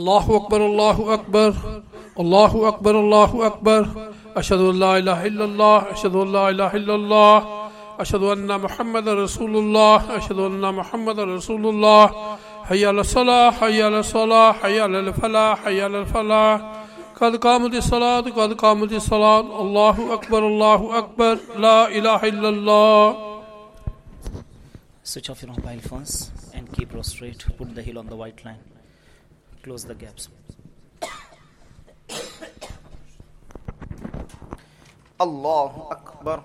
الله أكبر الله أكبر الله أكبر الله أكبر أشهد أن لا إله إلا الله أشهد أن لا إله إلا الله أشهد أن محمد رسول الله أشهد أن محمد رسول الله حي على الصلاة حي على الصلاة حي على الفلاح حي على الفلاح قد قامت الصلاة قد قامت الصلاة الله أكبر لا إله إلا الله. Switch off your mobile phones and keep prostrate. Put the heel on the white line. Close the gaps. Allahu Akbar.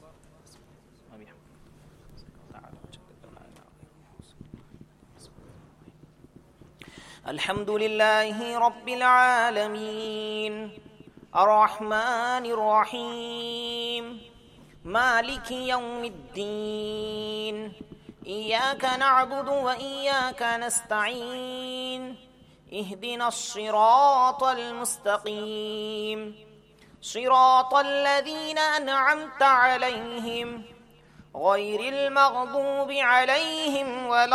الحمد لله رب العالمين الرحمن الرحيم مالك يوم الدين إياك نعبد وإياك نستعين اهدنا الصراط المستقيم صراط الذين أنعمت عليهم غير المغضوب عليهم ولا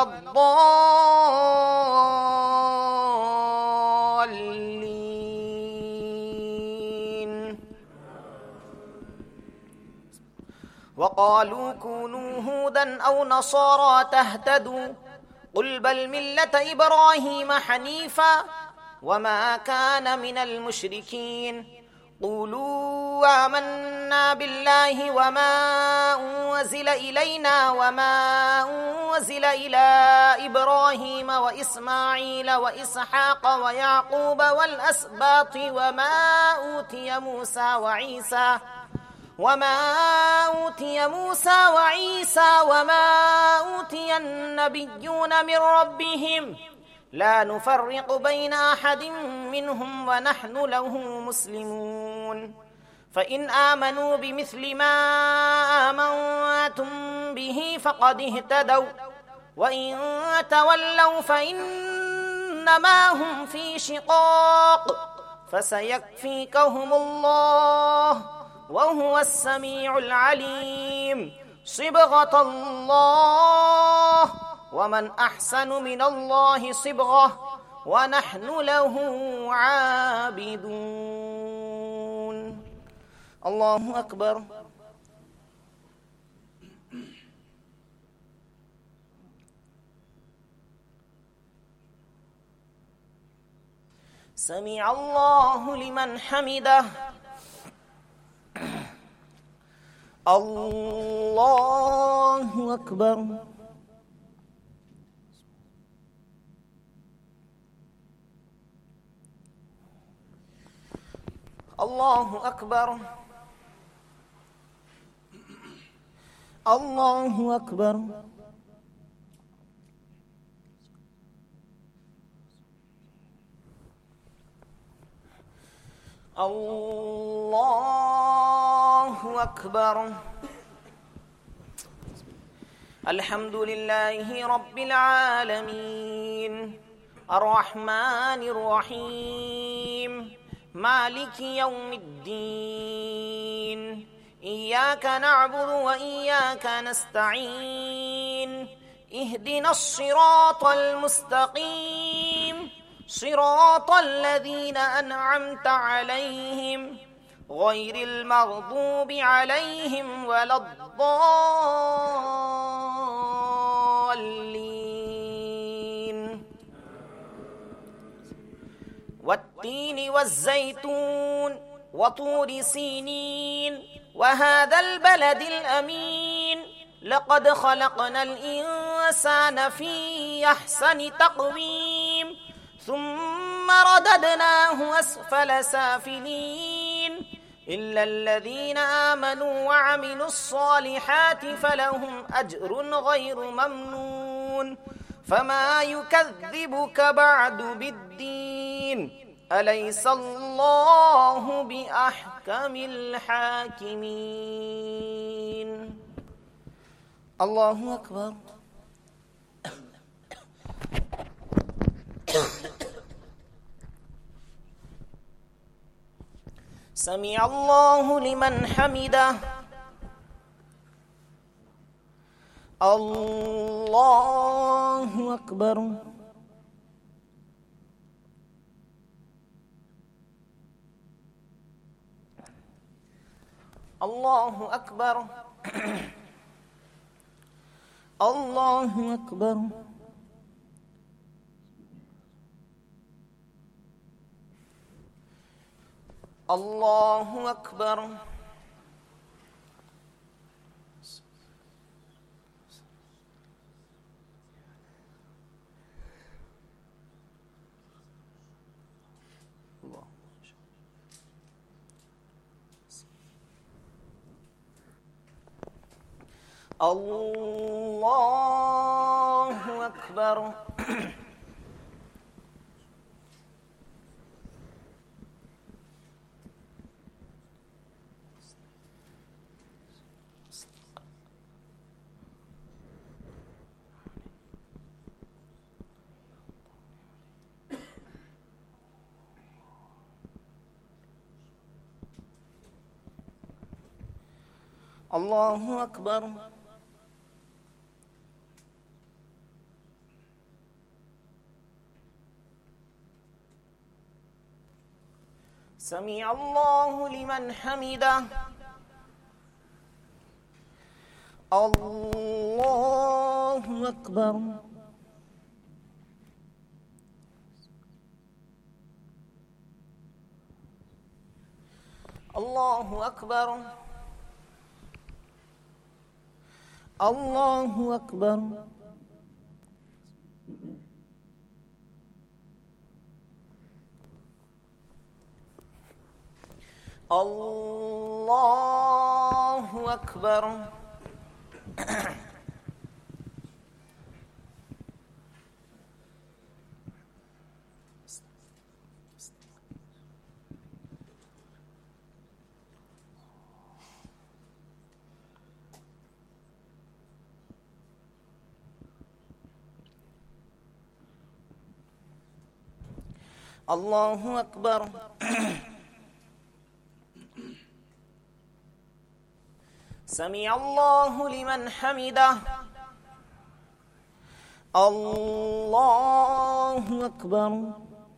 الضالين وقالوا كونوا هودا أو نصارى تهتدوا قل بل ملة إبراهيم حنيفا وما كان من المشركين قولوا آمنا بالله وما أنزل إلينا وما أنزل إلى إبراهيم وإسماعيل وإسحاق ويعقوب والأسباط وما أوتي موسى وعيسى وما أوتي النبيون من ربهم لا نفرق بين أحد منهم ونحن له مسلمون فإن آمنوا بمثل ما آمنتم به فقد اهتدوا وإن تولوا فإنما هم في شقاق فسيكفيكهم الله وهو السميع العليم صبغة الله ومن أحسن من الله صبغة ونحن له عابدون. الله أكبر. سمع الله لمن حمده. الله أكبر. الله أكبر. الله أكبر. الله أكبر. الحمد لله رب العالمين الرحمن الرحيم مالك يوم الدين إياك نعبد وإياك نستعين اهدنا الصراط المستقيم صراط الذين أنعمت عليهم غير المغضوب عليهم ولا الضالين والتين والزيتون وطور سينين وهذا البلد الأمين لقد خلقنا الإنسان في أحسن تقويم ثم رددناه أسفل سافلين إلا الذين آمنوا وعملوا الصالحات فلهم أجر غير ممنون فما يكذبك بعد بالدين أليس الله بأحكم الحاكمين. الله أكبر. سمع الله لمن حمده. الله أكبر. الله أكبر الله أكبر الله أكبر الله أكبر الله أكبر سمع الله لمن حمده الله أكبر الله أكبر الله أكبر الله أكبر الله أكبر سمع الله لمن حمده الله أكبر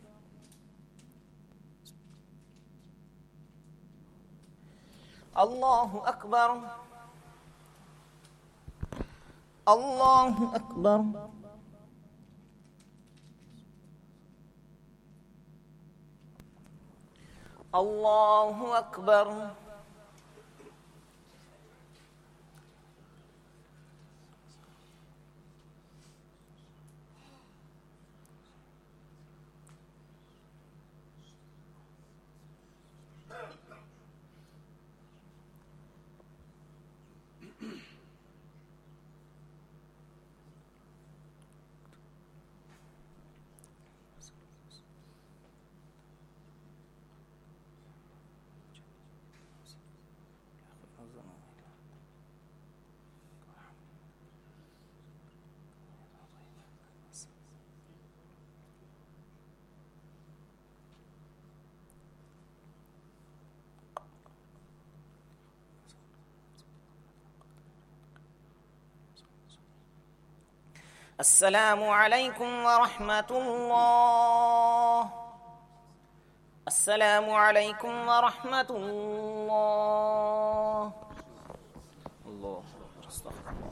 الله أكبر الله أكبر الله أكبر السلام عليكم ورحمة الله السلام عليكم ورحمة الله الله استغفر الله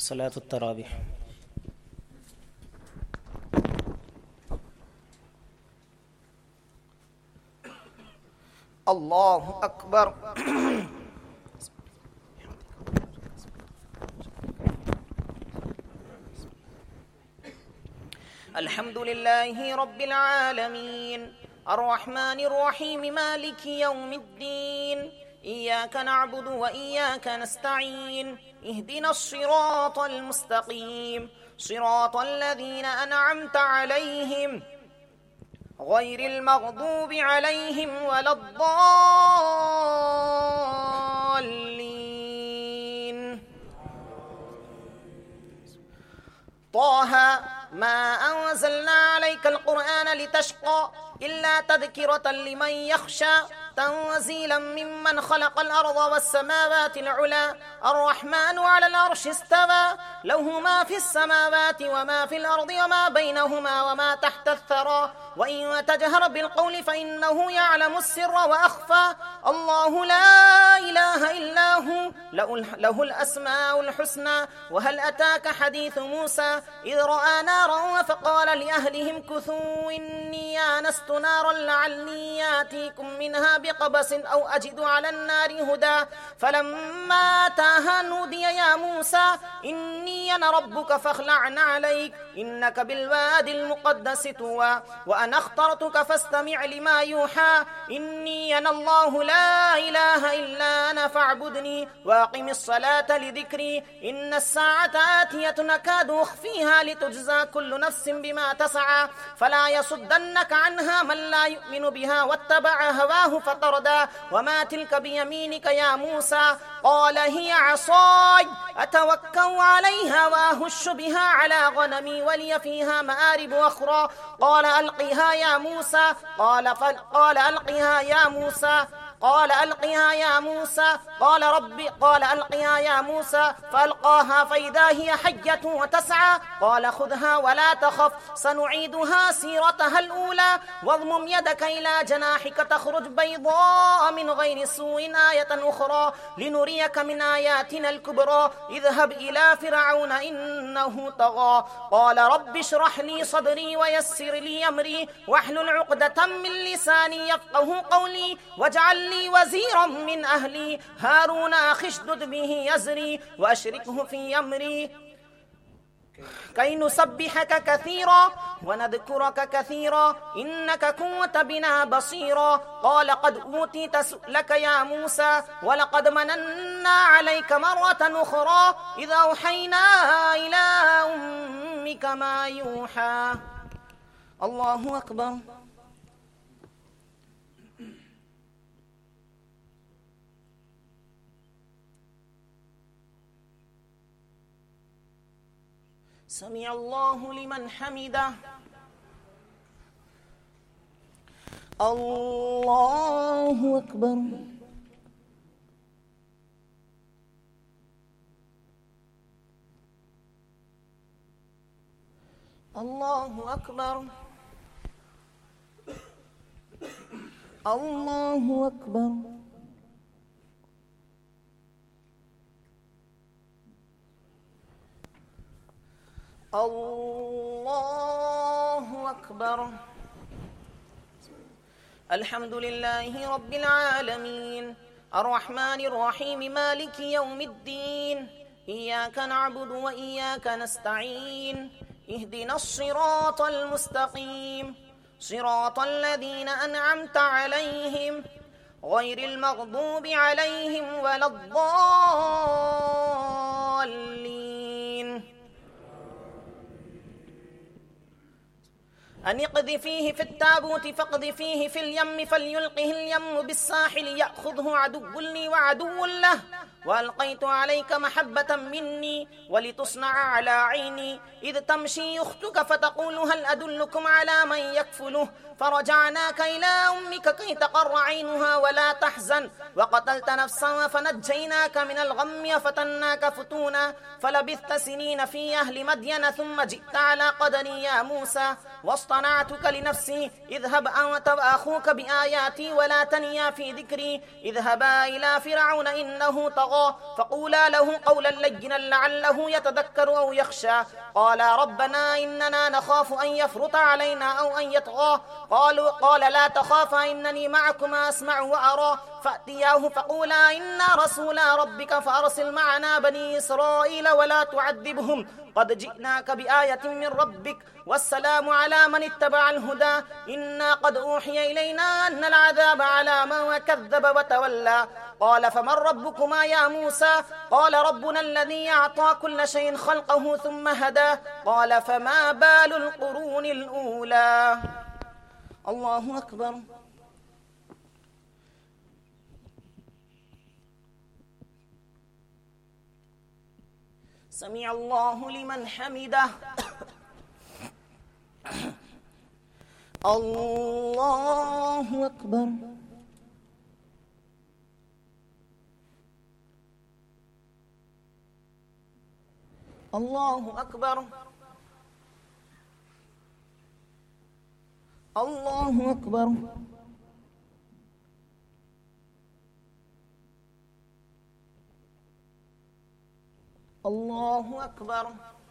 صلاة التراويح. الله أكبر. الحمد لله رب العالمين الرحمن الرحيم مالك يوم الدين إياك نعبد وإياك نستعين اهدنا الصراط المستقيم صراط الذين أنعمت عليهم غير المغضوب عليهم ولا الضالين. طه ما أنزلنا عليك القرآن لتشقى إلا تذكرة لمن يخشى تنزيلا ممن خلق الأرض والسماوات العلى الرحمن على العرش استوى له ما في السماوات وما في الأرض وما بينهما وما تحت الثرى وإن تجهر بالقول فإنه يعلم السر وأخفى الله لا إله إلا هو له الأسماء الحسنى. وهل أتاك حديث موسى إذ رأى نارا فقال لأهلهم كثوا إني آنست نارا لعلي آتيكم منها بقبس أو أجد على النار هدى فلما أتاها نودي يا موسى إني أنا ربك فاخلع عليك إنك بالوادي المقدس طوى وأنا اخترتك فاستمع لما يوحى إني أنا الله لا إله إلا أنا فاعبدني وأقم الصلاة لذكري إن الساعة آتية نكاد أخفيها لتجزى كل نفس بما تسعى فلا يصدنك عنها من لا يؤمن بها واتبع هواه فتردى وما تلك بيمينك يا موسى قال هي عصاي أتوكأ عليها وأهش بها على غنمي ولي فيها مآرب أخرى قال ألقها يا موسى قال ألقها يا موسى قال ألقها يا موسى قال ربي قال ألقها يا موسى فألقاها فإذا هي حية وتسعى قال خذها ولا تخف سنعيدها سيرتها الأولى واضمم يدك إلى جناحك تخرج بيضاء من غير سوء آية أخرى لنريك من آياتنا الكبرى اذهب إلى فرعون إنه طغى قال رب اشرح لي صدري ويسر لي أمري واحلل عقدة من لساني يفقه قولي واجعل لي وزيرا من أهلي هارون أخي اشدد به أزري وأشركه في أمري كي نسبحك كثيرا ونذكرك كثيرا إنك كنت بنا بصيرا قال قد أوتيت سؤلك يا موسى ولقد مننا عليك مرة أخرى إذا أوحينا إلى أمك ما يوحى. الله أكبر. سمع الله لمن حمده. الله أكبر. الله أكبر. الله أكبر. الله أكبر. الحمد لله رب العالمين الرحمن الرحيم مالك يوم الدين إياك نعبد وإياك نستعين اهدنا الصراط المستقيم صراط الذين أنعمت عليهم غير المغضوب عليهم ولا الضالين. أن اقذفيه في التابوت فاقذفيه في اليم فليلقه اليم بالساحل يأخذه عدو لي وعدو له وألقيت عليك محبة مني ولتصنع على عيني إذ تمشي أختك فتقول هل أدلكم على من يكفله فرجعناك إلى أمك كي تقر عينها ولا تحزن وقتلت نفسا فنجيناك من الغم وفتناك فتونا فلبثت سنين في أهل مدين ثم جئت على قدري يا موسى واصطنعتك لنفسي اذهب أنت وأخوك بآياتي ولا تنيا في ذكري اذهبا إلى فرعون إنه طغى يطغى فقولا له قولا لينا لعله يتذكر أو يخشى قالا ربنا إننا نخاف أن يفرط علينا أو أن يطغى قال لا تخافا إنني معكما أسمع وأرى فأتياه فقولا إنا رسولا ربك فأرسل معنا بني إسرائيل ولا تعذبهم قد جئناك بآية من ربك والسلام على من اتبع الهدى إنا قد أوحي إلينا أن العذاب على من كذب وتولى قال فمن ربكما يا موسى قال ربنا الذي أعطى كل شيء خلقه ثم هدى قال فما بال القرون الأولى. الله أكبر. سمع الله لمن حمده. الله أكبر. الله أكبر. الله أكبر. الله أكبر.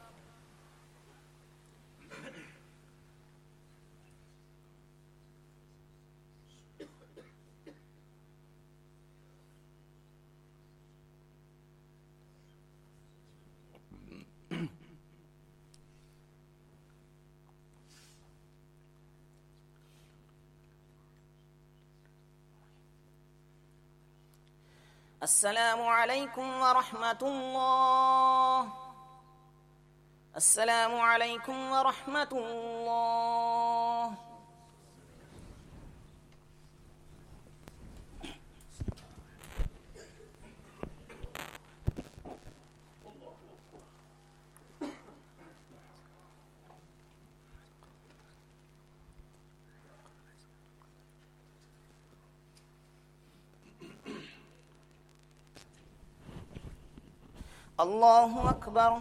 السلام عليكم ورحمة الله. السلام عليكم ورحمة الله. الله أكبر.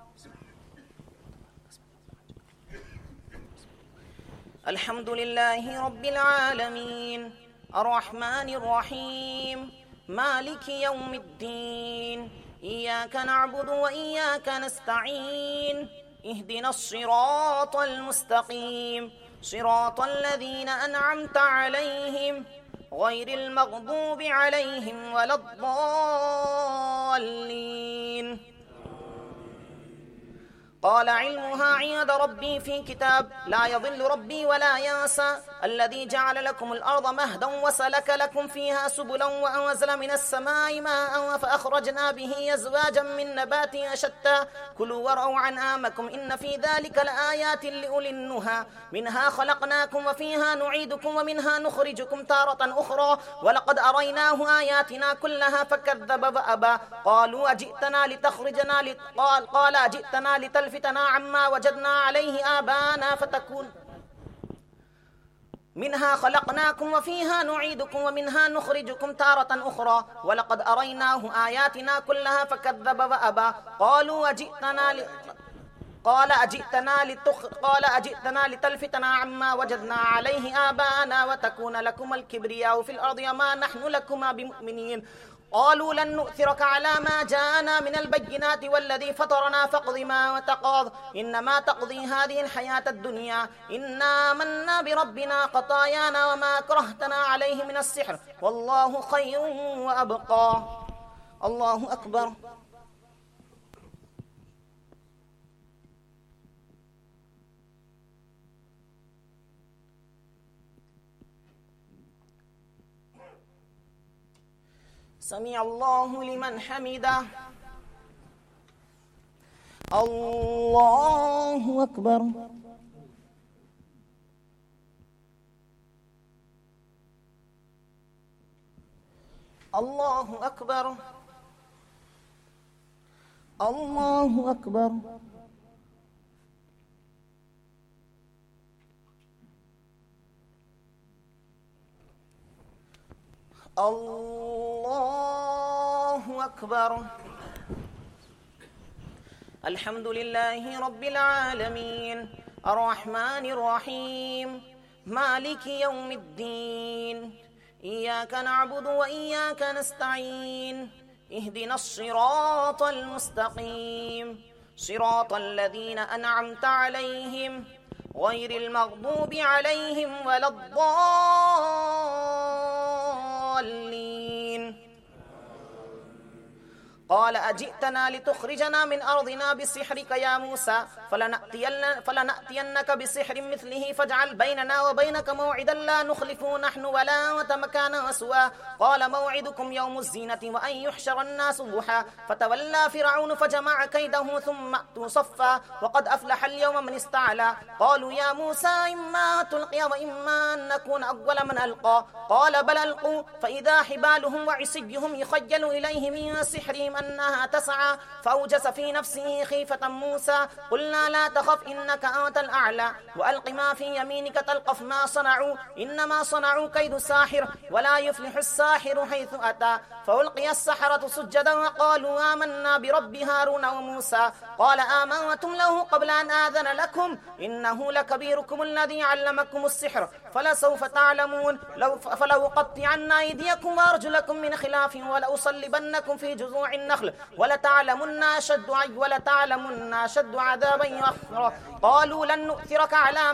الحمد لله رب العالمين الرحمن الرحيم مالك يوم الدين إياك نعبد وإياك نستعين اهدنا الصراط المستقيم صراط الذين أنعمت عليهم غير المغضوب عليهم ولا الضالين. قال علمها عند ربي في كتاب لا يضل ربي ولا ينسى الذي جعل لكم الأرض مهدا وسلك لكم فيها سبلا وأنزل من السماء ماء فأخرجنا به أزواجا من نبات شتى كلوا وارعوا أنعامكم إن في ذلك لآيات لأولي النهى منها خلقناكم وفيها نعيدكم ومنها نخرجكم تارة أخرى ولقد أريناه آياتنا كلها فكذب وأبى قالوا أجئتنا لتخرجنا قال أجئتنا لتلفتنا عما وجدنا عليه آباءنا فتكون منها خلقناكم وفيها نعيدكم ومنها نخرجكم تارة أخرى ولقد أريناه آياتنا كلها فكذب وأبى قال أجئتنا لتلفتنا عما وجدنا عليه آباءنا وتكون لكم الكبرياء في الأرض وما نحن لكما بمؤمنين قالوا لن نؤثرك على ما جاءنا من البينات والذي فطرنا فاقض ما وتقاض إنما تقضي هذه الحياة الدنيا إنا آمنا بربنا خطايانا وما أكرهتنا عليه من السحر والله خير وأبقى. الله أكبر. سمع الله لمن حمده. الله أكبر. الله أكبر. الله أكبر. الله أكبر. الحمد لله رب العالمين الرحمن الرحيم مالك يوم الدين إياك نعبد وإياك نستعين اهدنا الصراط المستقيم صراط الذين أنعمت عليهم غير المغضوب عليهم ولا الضالين. قال أجئتنا لتخرجنا من أرضنا بسحرك يا موسى فلنأتينك بسحر مثله فاجعل بيننا وبينك موعدا لا نخلفه نحن ولا أنت مكانا سوى. قال موعدكم يوم الزينة وأن يحشر الناس ضحى فتولى فرعون فجمع كيده ثم أتوا صفا وقد أفلح اليوم من استعلى. قالوا يا موسى إما تلقي وإما أن نكون أول من ألقى. قال بل ألقوا فإذا حبالهم وعصيهم يخيل إليه من سحرهم أنها تسعى فأوجس في نفسه خيفة موسى. قلنا لا تخف إنك أنت الأعلى وألق ما في يمينك تلقف ما صنعوا إنما صنعوا كيد ساحر ولا يفلح الساحر حيث أتى. فألقي السحرة سجدا وقالوا آمنا برب هارون وموسى. قال آمنتم له قبل أن آذن لكم إنه لكبيركم الذي علمكم السحر فلسوف تعلمون فلأقطعن أيديكم وأرجلكم من خلاف ولأصلبنكم في جذوع النخل ولتعلمن أشد عذابا وأخرى. قالوا لن نؤثرك على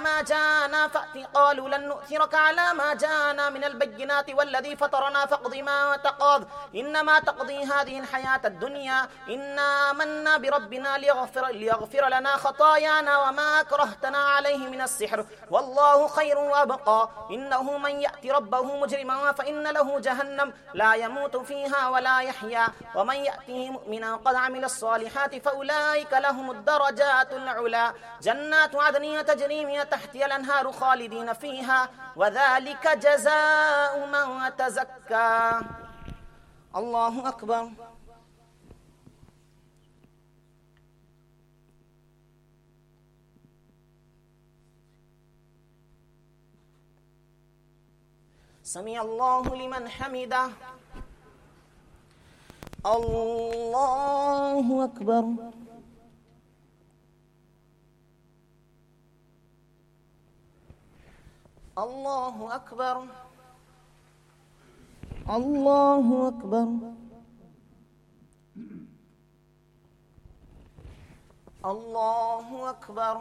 ما جاءنا من البينات والذي فطرنا فاقض ما تقاض إنما تقضي هذه الحياة الدنيا إنا آمنا بربنا ليغفر لنا خطايانا وما أكرهتنا عليه من السحر والله خير وأبقى. إنه من يأتي ربه مجرما فإن له جهنم لا يموت فيها ولا يحيا ومن يأته مؤمنا قد عمل الصالحات فأولئك لهم الدرجات العلى جنات عدن تجري من تحتها الأنهار خالدين فيها وذلك جزاء من تزكى. الله أكبر. سمع الله لمن حمده. الله أكبر. الله أكبر. الله أكبر. الله أكبر.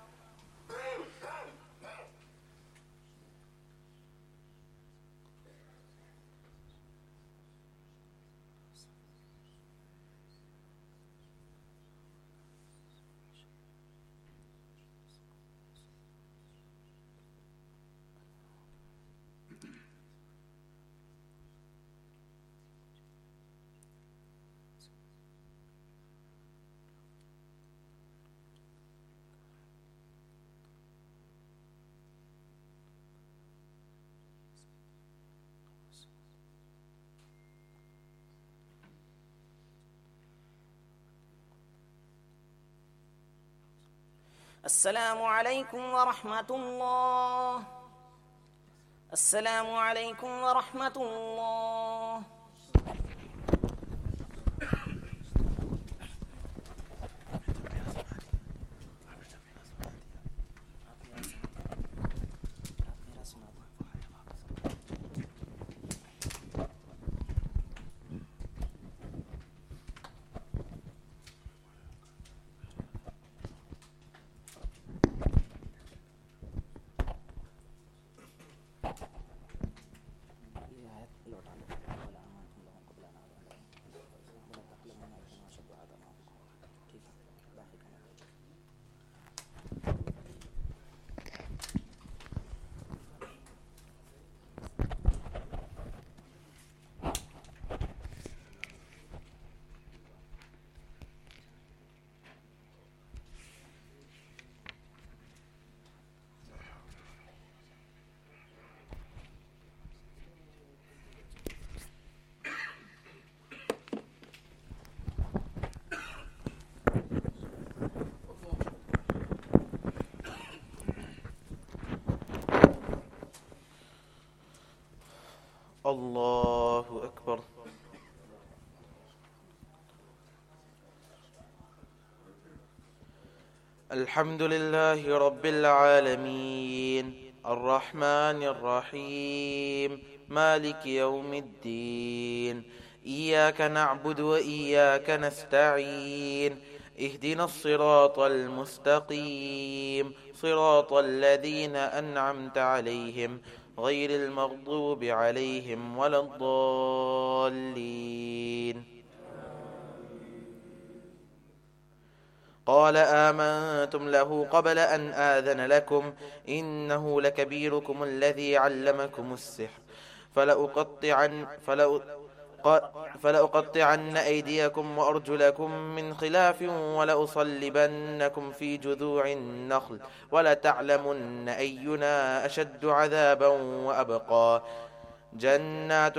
السلام عليكم ورحمة الله. السلام عليكم ورحمة الله. الله أكبر. الحمد لله رب العالمين الرحمن الرحيم مالك يوم الدين إياك نعبد وإياك نستعين اهدنا الصراط المستقيم صراط الذين أنعمت عليهم غير المغضوب عليهم ولا الضالين. قال آمنتم له قبل أن آذن لكم إنه لكبيركم الذي علمكم السحر فلأقطعن أيديكم وأرجلكم من خلاف ولأصلبنكم في جذوع النخل ولتعلمن أينا أشد عذابا وأبقى. جنات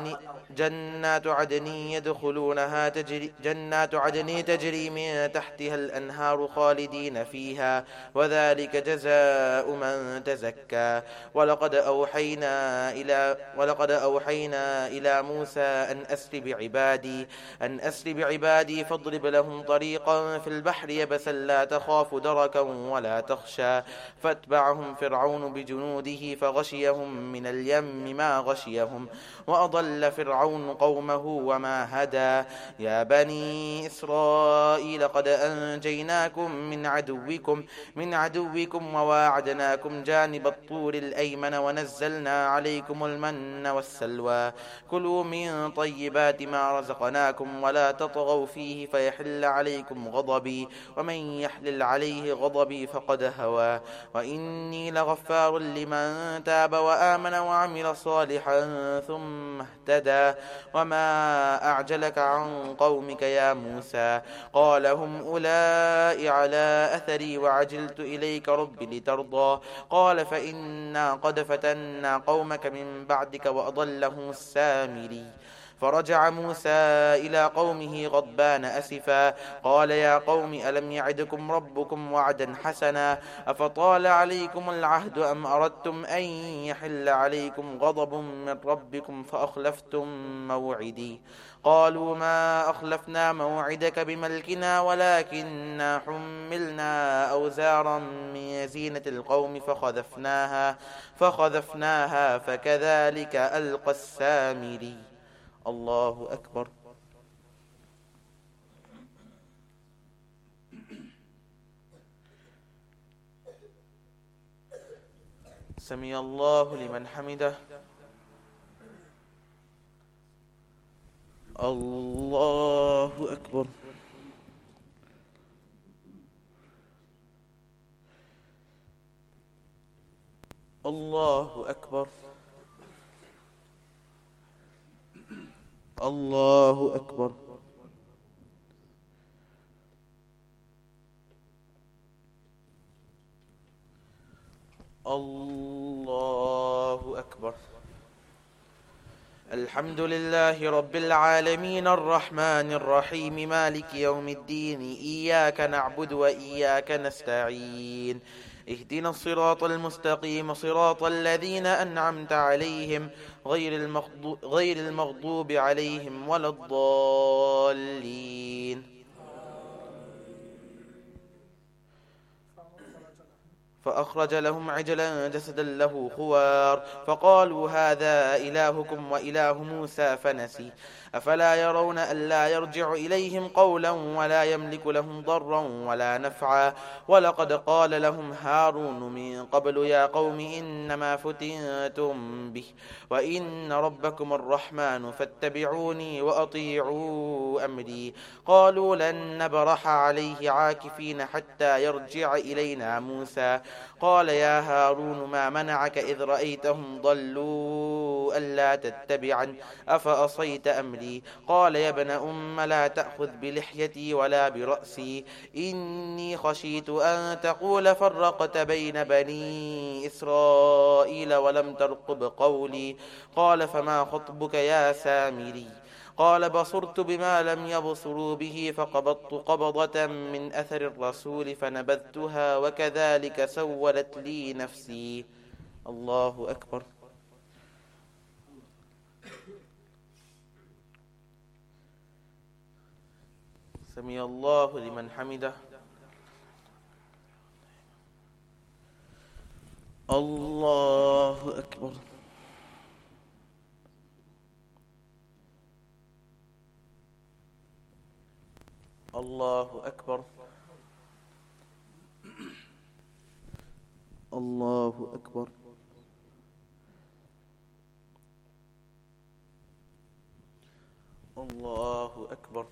عدن يدخلونها تجري من تحتها الأنهار خالدين فيها وذلك جزاء من تزكى. ولقد أوحينا إلى موسى أن أسر بعبادي فاضرب لهم طريقا في البحر يبسا لا تخاف دركا ولا تخشى. فاتبعهم فرعون بجنوده فغشيهم من اليم ما غشيهم وأضل فرعون قومه وما هدى. يا بني إسرائيل قد أنجيناكم من عدوكم وواعدناكم جانب الطور الأيمن ونزلنا عليكم المن والسلوى. كلوا من طيبات ما رزقناكم ولا تطغوا فيه فيحل عليكم غضبي ومن يحلل عليه غضبي فقد هوى. وإني لغفار لمن تاب وآمن وعمل صالحا ثم اهتدى. وما أعجلك عن قومك يا موسى قال هم أولئك على أثري وعجلت إليك رب لترضى. قال فإنا قد فتنا قومك من بعدك وأضلهم السامري. فرجع موسى إلى قومه غضبان أسفا قال يا قوم ألم يعدكم ربكم وعدا حسنا أفطال عليكم العهد أم أردتم أن يحل عليكم غضب من ربكم فأخلفتم موعدي. قالوا ما أخلفنا موعدك بملكنا ولكننا حملنا أوزارا من زينة القوم فخذفناها فكذلك ألقى السامري. الله أكبر. سمع الله لمن حمده. الله أكبر. الله أكبر. الله أكبر. الله أكبر. الحمد لله رب العالمين الرحمن الرحيم مالك يوم الدين إياك نعبد وإياك نستعين اهدنا الصراط المستقيم صراط الذين أنعمت عليهم غير المغضوب عليهم ولا الضالين. فأخرج لهم عجلا جسدا له خوار فقالوا هذا إلهكم وإله موسى فنسي. أفلا يرون ألا يرجع إليهم قولا ولا يملك لهم ضرا ولا نفعا. ولقد قال لهم هارون من قبل يا قوم إنما فتنتم به وإن ربكم الرحمن فاتبعوني وأطيعوا أمري. قالوا لن نبرح عليه عاكفين حتى يرجع إلينا موسى. قال يا هارون ما منعك إذ رأيتهم ضلوا ألا تتبعن أفأصيت أمري. قال يا ابن أم لا تأخذ بلحيتي ولا برأسي إني خشيت أن تقول فرقت بين بني إسرائيل ولم ترقب قولي. قال فما خطبك يا سامري. قال بصرت بما لم يبصروا به فقبضت قبضة من أثر الرسول فنبذتها وكذلك سولت لي نفسي. الله أكبر. سمع الله لمن حمده. الله أكبر. الله أكبر الله أكبر الله أكبر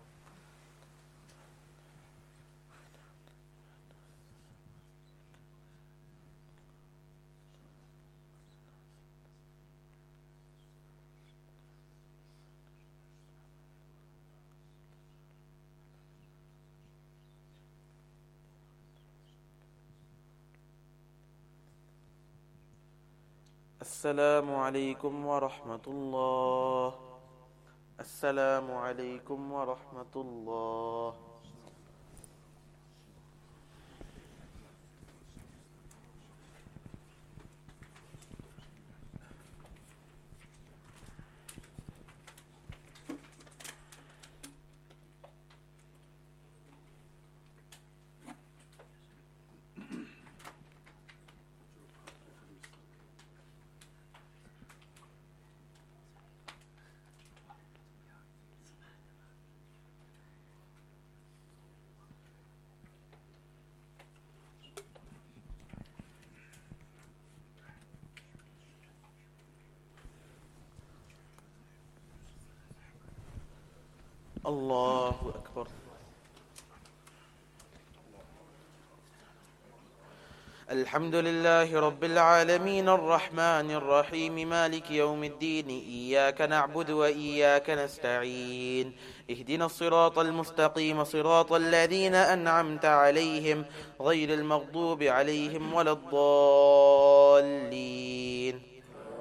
السلام عليكم ورحمة الله السلام عليكم ورحمة الله الله أكبر الحمد لله رب العالمين الرحمن الرحيم مالك يوم الدين إياك نعبد وإياك نستعين اهدنا الصراط المستقيم صراط الذين أنعمت عليهم غير المغضوب عليهم ولا الضالين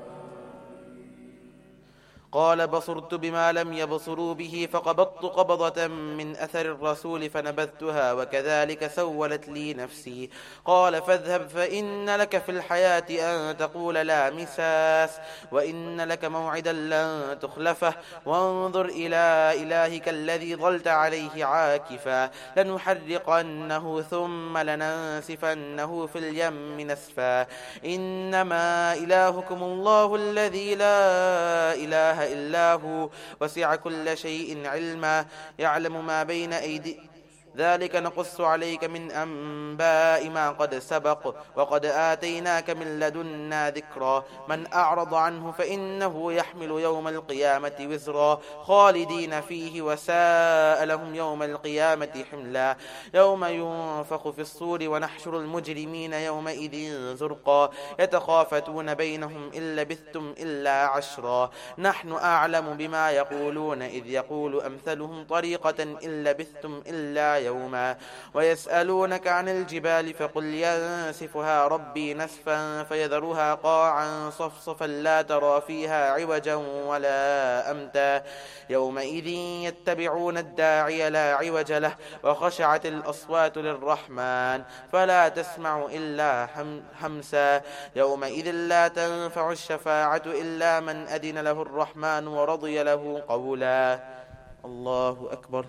قال بصرت بما لم يبصروا به فقبضت قبضة من أثر الرسول فنبذتها وكذلك سولت لي نفسي قال فاذهب فإن لك في الحياة أن تقول لا مساس وإن لك موعدا لن تخلفه وانظر إلى إلهك الذي ظلت عليه عاكفا لنحرقنه ثم لننسفنه في اليم نسفا إنما إلهكم الله الذي لا إله إلا هو وسع كل شيء علما يعلم ما بين أيدي ذلك نقص عليك من أنباء ما قد سبق وقد آتيناك من لدنا ذكرا من أعرض عنه فإنه يحمل يوم القيامة وزرا خالدين فيه وساء لهم يوم القيامة حملا يوم ينفخ في الصور ونحشر المجرمين يومئذ زرقا يتخافتون بينهم إن لبثتم إلا عشرا نحن أعلم بما يقولون إذ يقول أمثلهم طريقة إن لبثتم إلا يوما ويسألونك عن الجبال فقل ينسفها ربي نسفا فيذرها قاعا صفصفا لا ترى فيها عوجا ولا أمتا يومئذ يتبعون الداعي لا عوج له وخشعت الأصوات للرحمن فلا تسمع إلا همسا يومئذ لا تنفع الشفاعة إلا من أذن له الرحمن ورضي له قولا الله أكبر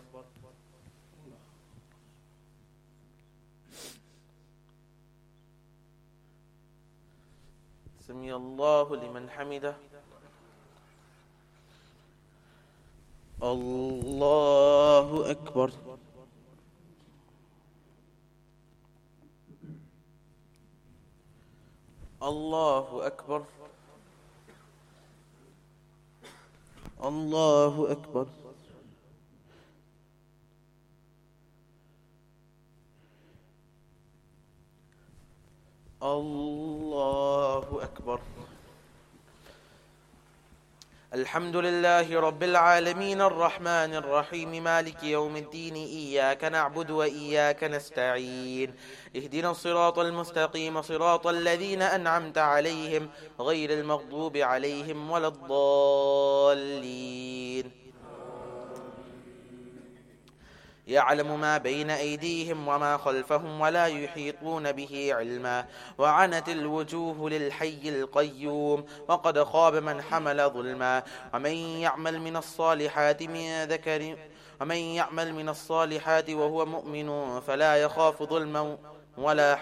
سمي الله لمن حمده الله أكبر الله أكبر الله أكبر الله أكبر الحمد لله رب العالمين الرحمن الرحيم مالك يوم الدين إياك نعبد وإياك نستعين اهدنا الصراط المستقيم صراط الذين أنعمت عليهم غير المغضوب عليهم ولا الضالين يعلم ما بين أيديهم وما خلفهم ولا يحيطون به علما وعنت الوجوه للحي القيوم وقد خاب من حمل ظلما ومن يعمل من الصالحات وهو مؤمن فلا يخاف ظلما ولا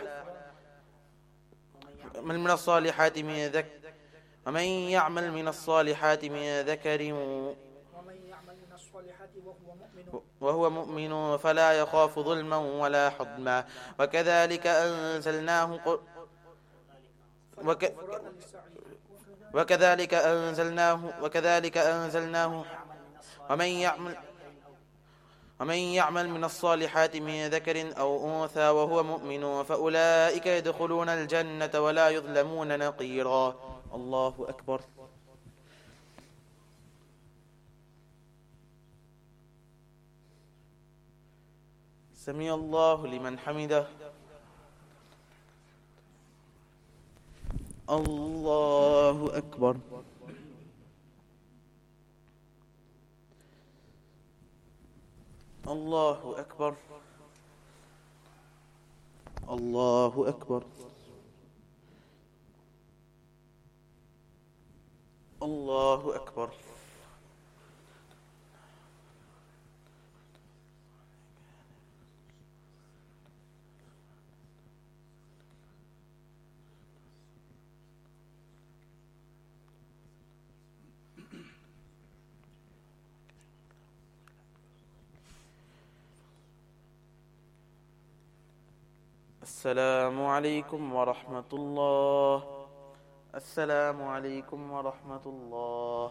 من الصالحات ومن يعمل من الصالحات من ذكر وهو مؤمن فلا يخاف ظلما ولا حظما. وكذلك أنزلناه ومن يعمل من الصالحات من ذكر أو أنثى وهو مؤمن فأولئك يدخلون الجنة ولا يظلمون نقيرا. الله أكبر. سمع الله لمن حمده. الله أكبر. الله أكبر. الله أكبر. الله أكبر. السلام عليكم ورحمة الله. السلام عليكم ورحمة الله.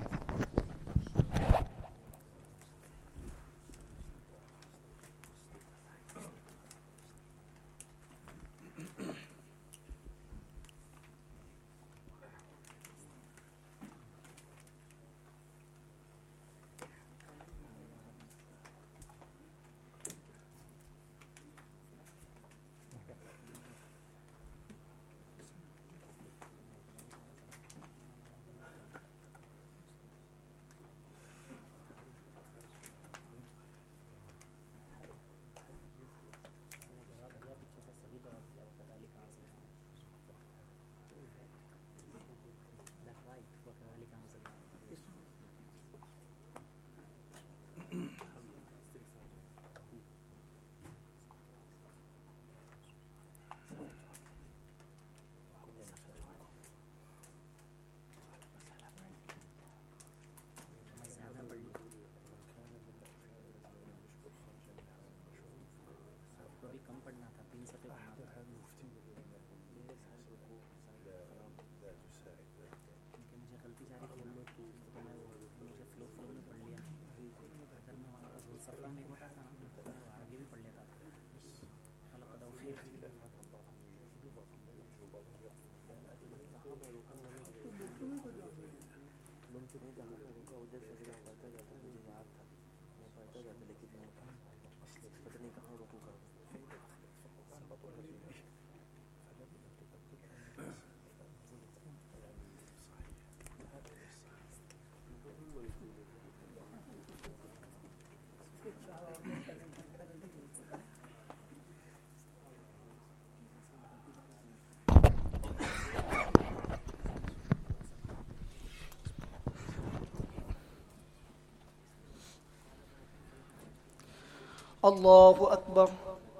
الله أكبر.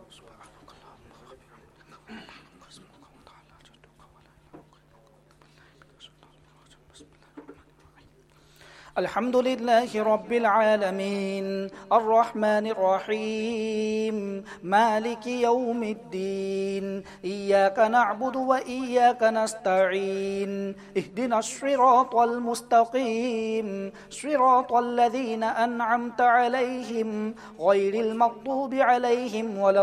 الحمد لله رب العالمين الرحمن الرحيم مالك يوم الدين إياك نعبد وإياك نستعين اهدنا الصراط المستقيم صراط الذين أنعمت عليهم غير المغضوب عليهم ولا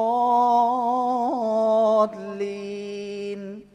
الضالين.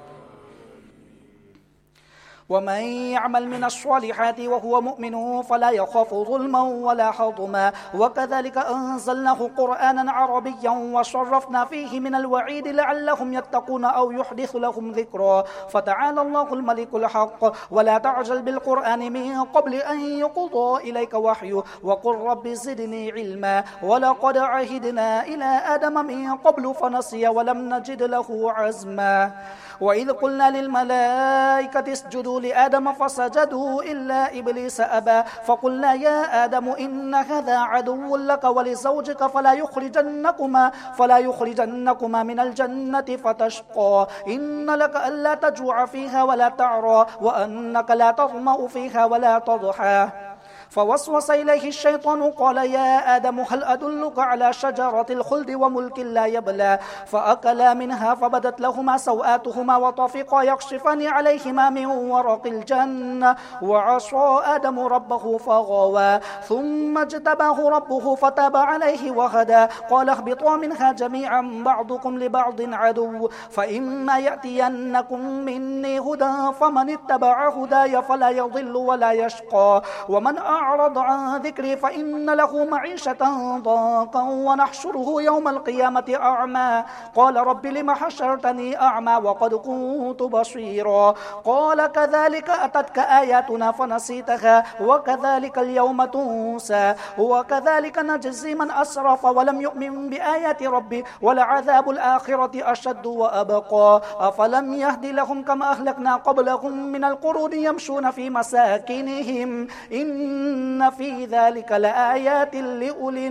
ومن يعمل من الصالحات وهو مؤمن فلا يخاف ظلما ولا حظما. وكذلك أنزلناه قرآنا عربيا وصرفنا فيه من الوعيد لعلهم يتقون أو يحدث لهم ذكرا. فتعالى الله الملك الحق ولا تعجل بالقرآن من قبل أن يقضى إليك وحيه وقل رب زدني علما. ولقد عهدنا إلى آدم من قبل فنسي ولم نجد له عزما. وإذ قلنا للملائكة اسجدوا لآدم فسجدوا إلا إبليس أبى فقلنا يا آدم إن هذا عدو لك ولزوجك فلا يخرجنكما من الجنة فتشقى. إن لك ألا تجوع فيها ولا تعرى وأنك لا تظمأ فيها ولا تضحى. فوسوس إليه الشيطان قال يا آدم هل أدلك على شجرة الخلد وملك لا يبلى فأكلا منها فبدت لهما سوآتهما وطفقا يخصفان عليهما من ورق الجنة وعصى آدم ربه فغوى ثم اجتباه ربه فتاب عليه وهدى قال اهبطوا منها جميعا بعضكم لبعض عدو فإما يأتينكم مني هدى فمن اتبع هداي فلا يضل ولا يشقى ومن أعرض عن ذكري فإن له معيشة ضنكا ونحشره يوم القيامة أعمى قال رب لم حشرتني أعمى وقد كنت بصيرا قال كذلك أتتك آياتنا فنسيتها وكذلك اليوم تنسى وكذلك نجزي من أسرف ولم يؤمن بآيات ربي ولعذاب الآخرة أشد وأبقى أفلم يهد لهم كما أهلكنا قبلهم من القرون يمشون في مساكنهم إن في ذلك لآيات لأولي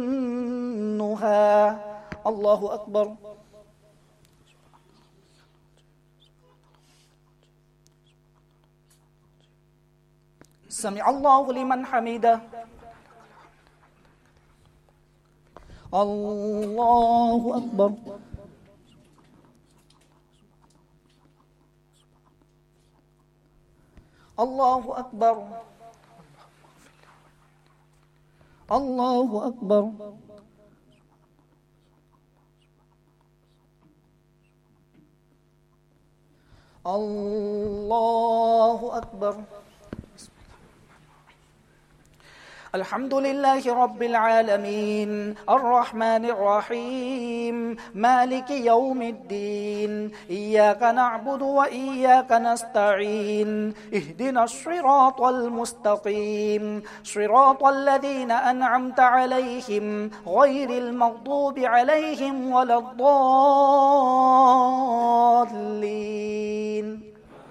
النهى الله أكبر سمع الله لمن حمده الله أكبر الله أكبر الله أكبر الله أكبر الحمد لله رب العالمين الرحمن الرحيم مالك يوم الدين إياك نعبد وإياك نستعين اهدنا الصراط المستقيم صراط الذين أنعمت عليهم غير المغضوب عليهم ولا الضالين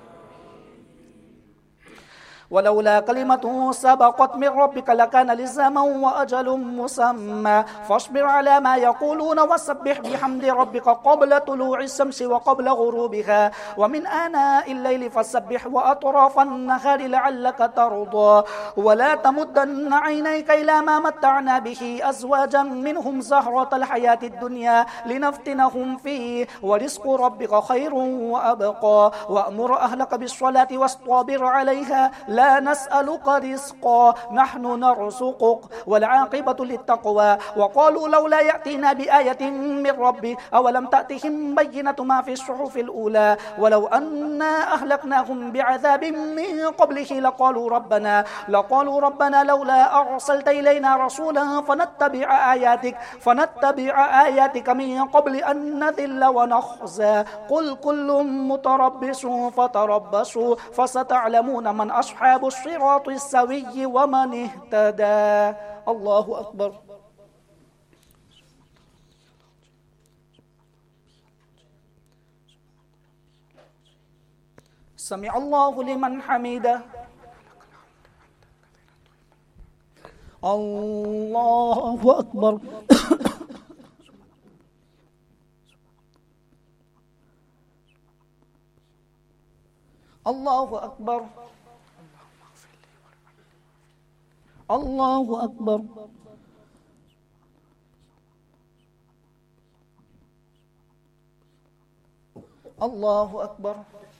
ولولا كلمة سبقت من ربك لكان لزاما وأجل مسمى فاصبر على ما يقولون وسبح بحمد ربك قبل طلوع الشمس وقبل غروبها ومن آناء الليل فسبح وأطراف النهار لعلك ترضى ولا تمدن عينيك إلى ما متعنا به أزواجا منهم زهرة الحياة الدنيا لنفتنهم فيه ورزق ربك خير وأبقى وأمر أهلك بالصلاة واصطبر عليها لا نسألك رزقا نحن نرزقك والعاقبة للتقوى وقالوا لولا يأتينا بآية من ربي أولم تأتهم بينة ما في الصحف الأولى ولو أنا أهلكناهم بعذاب من قبله لقالوا ربنا لولا أرسلت إلينا رسولا فنتبع آياتك من قبل أن نذل ونخزى قل كل متربص فتربصوا فستعلمون من أصحاب الصراط السوي ومن اهتدى الله أكبر سمع الله لمن حمده الله أكبر الله أكبر الله أكبر الله أكبر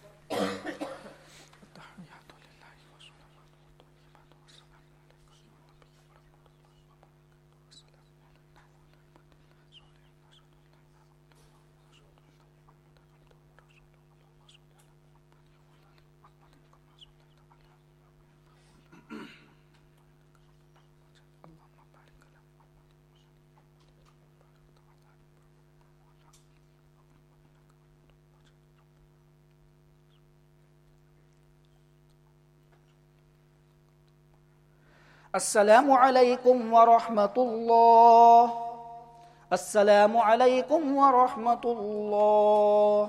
السلام عليكم ورحمة الله السلام عليكم ورحمة الله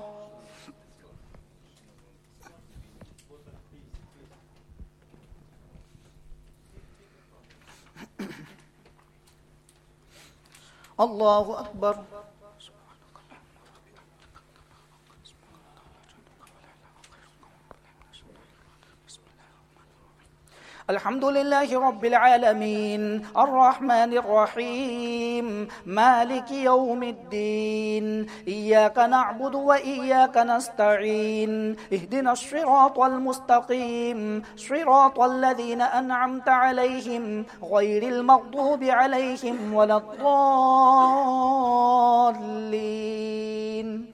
الله أكبر الحمد لله رب العالمين الرحمن الرحيم مالك يوم الدين إياك نعبد وإياك نستعين اهدنا الصراط المستقيم صراط الذين أنعمت عليهم غير المغضوب عليهم ولا الضالين.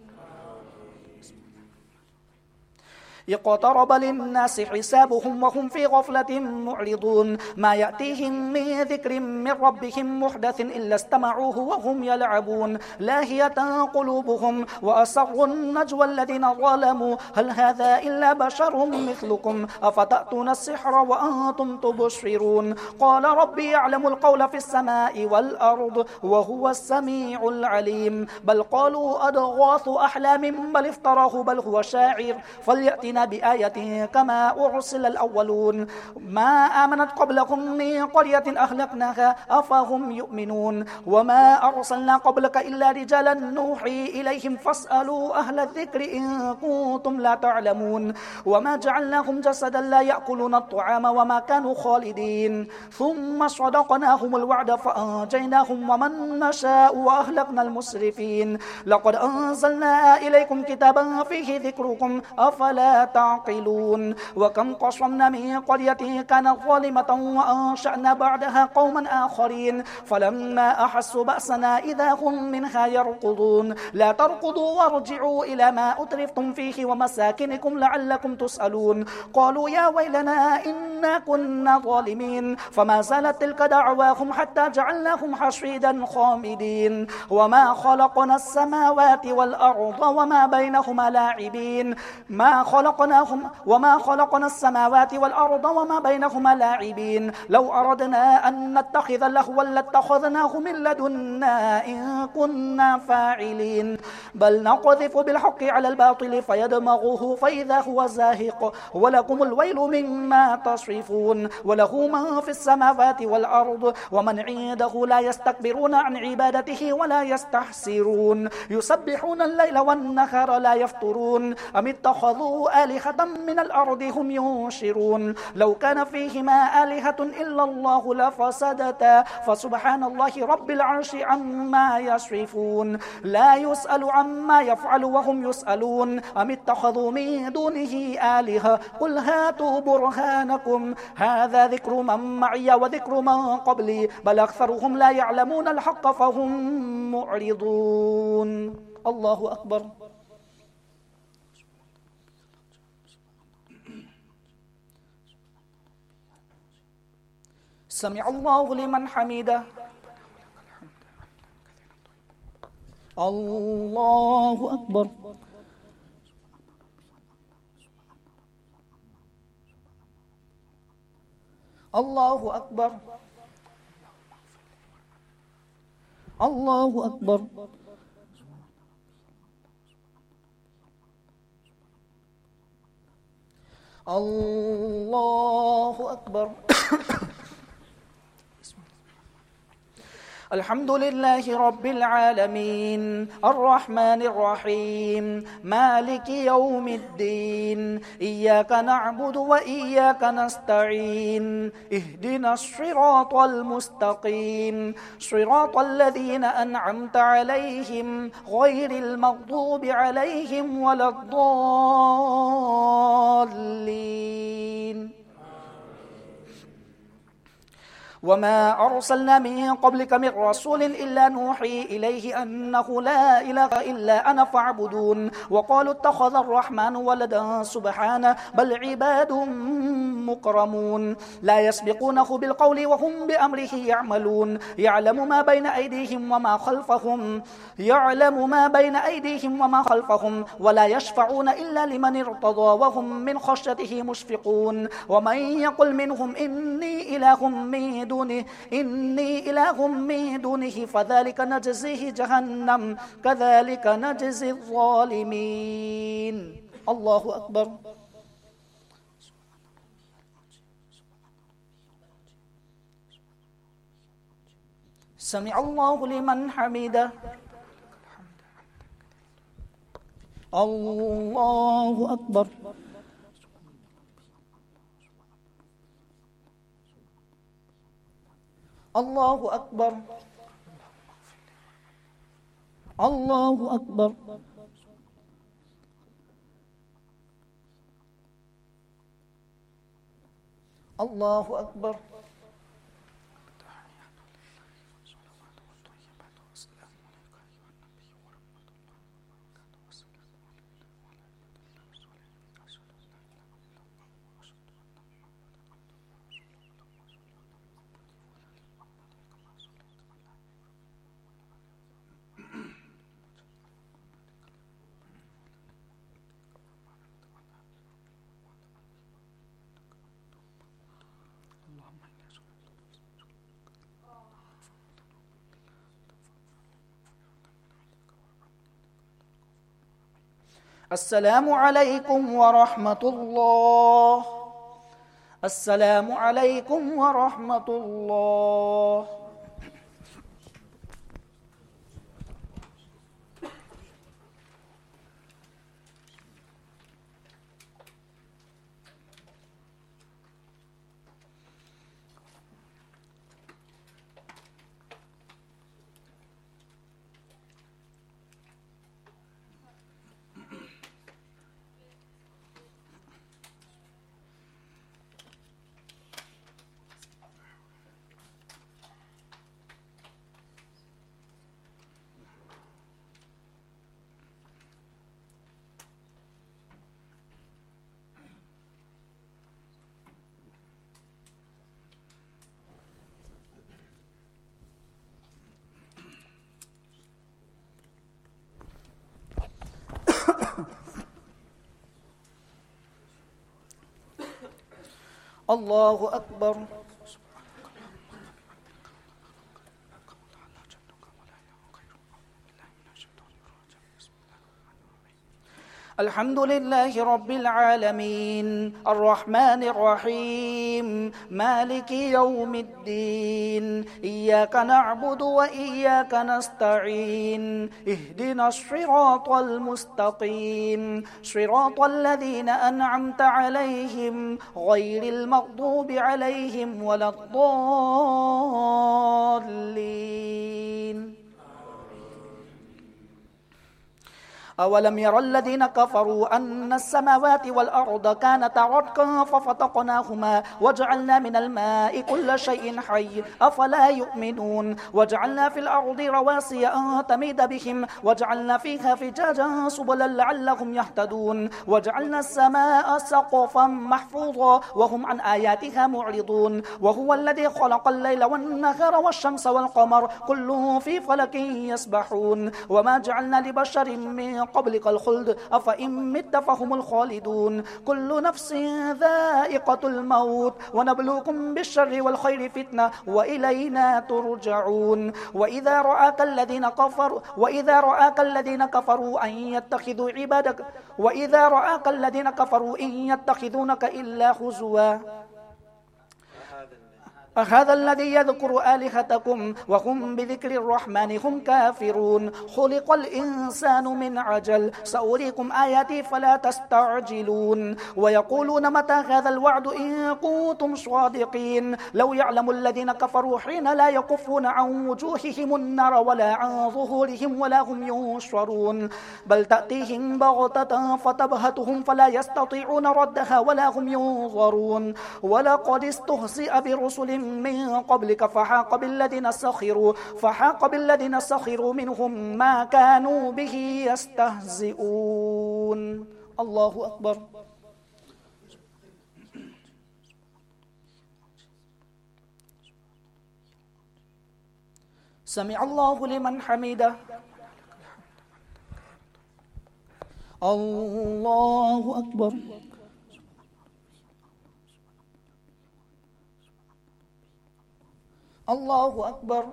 اقترب للناس حسابهم وهم في غفلة معرضون ما يأتيهم من ذكر من ربهم محدث إلا استمعوه وهم يلعبون لاهية قلوبهم وأسروا النجوى الذين ظلموا هل هذا إلا بشر مثلكم أفتأتون السحر وأنتم تبصرون قال ربي يعلم القول في السماء والأرض وهو السميع العليم بل قالوا أضغاث أحلام بل افتراه بل هو شاعر فليأتنا بآية كما أرسل الأولون ما آمنت قبلكم من قرية أهلكناها أفهم يؤمنون وما أرسلنا قبلك إلا رجالا نوحي إليهم فاسألوا أهل الذكر إن كنتم لا تعلمون وما جعلناهم جسدا لا يأكلون الطعام وما كانوا خالدين ثم صدقناهم الوعد فأنجيناهم ومن نشاء وأهلكنا المسرفين لقد أنزلنا إليكم كتابا فيه ذكركم أفلا تعقلون وكم قصمنا من قرية كانت ظالمة وأنشأنا بعدها قوما آخرين فلما أحسوا بأسنا إذا هم منها يركضون لا تركضوا وارجعوا إلى ما أترفتم فيه ومساكنكم لعلكم تسألون قالوا يا ويلنا إنا كنا ظالمين فما زالت تلك دعواهم حتى جعلناهم حصيدا خامدين وما خلقنا السماوات والأرض وما بينهما لاعبين وما خلقنا السماوات والأرض وما بينهما لاعبين لو أردنا أن نتخذ لهوا لاتخذناه من لدنا إن كنا فاعلين بل نقذف بالحق على الباطل فيدمغه فإذا هو زاهق ولكم الويل مما تصفون وله من في السماوات والأرض ومن عنده لا يستكبرون عن عبادته ولا يستحسرون يسبحون الليل والنهار لا يفترون أم اتخذوا آلهة من الأرض هم ينشرون لو كان فيهما آلهة إلا الله لفسدتا فسبحان الله رب العرش عما يصفون لا يسأل عما يفعل وهم يسألون أم اتخذوا من دونه آلهة قل هاتوا برهانكم هذا ذكر من معي وذكر من قبلي بل أكثرهم لا يعلمون الحق فهم معرضون. الله أكبر. سمع الله لمن حمده. الله أكبر. الله أكبر. الله أكبر. الله أكبر. الحمد لله رب العالمين الرحمن الرحيم مالك يوم الدين إياك نعبد وإياك نستعين اهدنا الصراط المستقيم صراط الذين أنعمت عليهم غير المغضوب عليهم ولا الضالين. وما أرسلنا من قبلك من رسول إلا نوحي إليه أنه لا إله إلا أنا فاعبدون وقالوا اتخذ الرحمن ولدا سبحانه بل عباد مكرمون لا يسبقونه بالقول وهم بأمره يعملون يعلم ما بين أيديهم وما خلفهم ولا يشفعون إلا لمن ارتضى وهم من خشيته مشفقون ومن يقل منهم إني إله من دونه فذلك نجزيه جهنم كذلك نجزي الظالمين. الله أكبر. سمع الله لمن حمده. الله أكبر. الله أكبر الله أكبر الله أكبر. السلام عليكم ورحمة الله. السلام عليكم ورحمة الله. الله أكبر. الحمد لله رب العالمين الرحمن الرحيم مالك يوم الدين إياك نعبد وإياك نستعين اهدنا الصراط المستقيم صراط الذين أنعمت عليهم غير المغضوب عليهم ولا الضالين. أولم ير الذين كفروا أن السماوات والأرض كانتا رتقا ففتقناهما وجعلنا من الماء كل شيء حي أفلا يؤمنون وجعلنا في الأرض رواسي أن تميد بهم وجعلنا فيها فجاجا سبلا لعلهم يهتدون وجعلنا السماء سقفا محفوظا وهم عن آياتها معرضون وهو الذي خلق الليل والنهار والشمس والقمر كل في فلك يسبحون وما جعلنا لبشر من قبلك الخلد أفإن مت فهم الخالدون كل نفس ذائقة الموت ونبلوكم بالشر والخير فتنة وإلينا ترجعون وإذا رآك الذين كفروا إن يتخذونك إلا هزوا هذا الذي يذكر آلهتكم وهم بذكر الرحمن هم كافرون خلق الإنسان من عجل سأريكم آياتي فلا تستعجلون ويقولون متى هذا الوعد إن كنتم صادقين لو يعلم الذين كفروا حين لا يكفون عن وجوههم النار ولا عن ظهورهم ولا هم ينشرون بل تأتيهم بغتة فتبهتهم فلا يستطيعون ردها ولا هم ينظرون ولقد استهزئ برسل من قبلك فحاق بالذين سخروا منهم ما كانوا به يستهزئون. الله أكبر. سمع الله لمن حمده. الله أكبر. الله أكبر.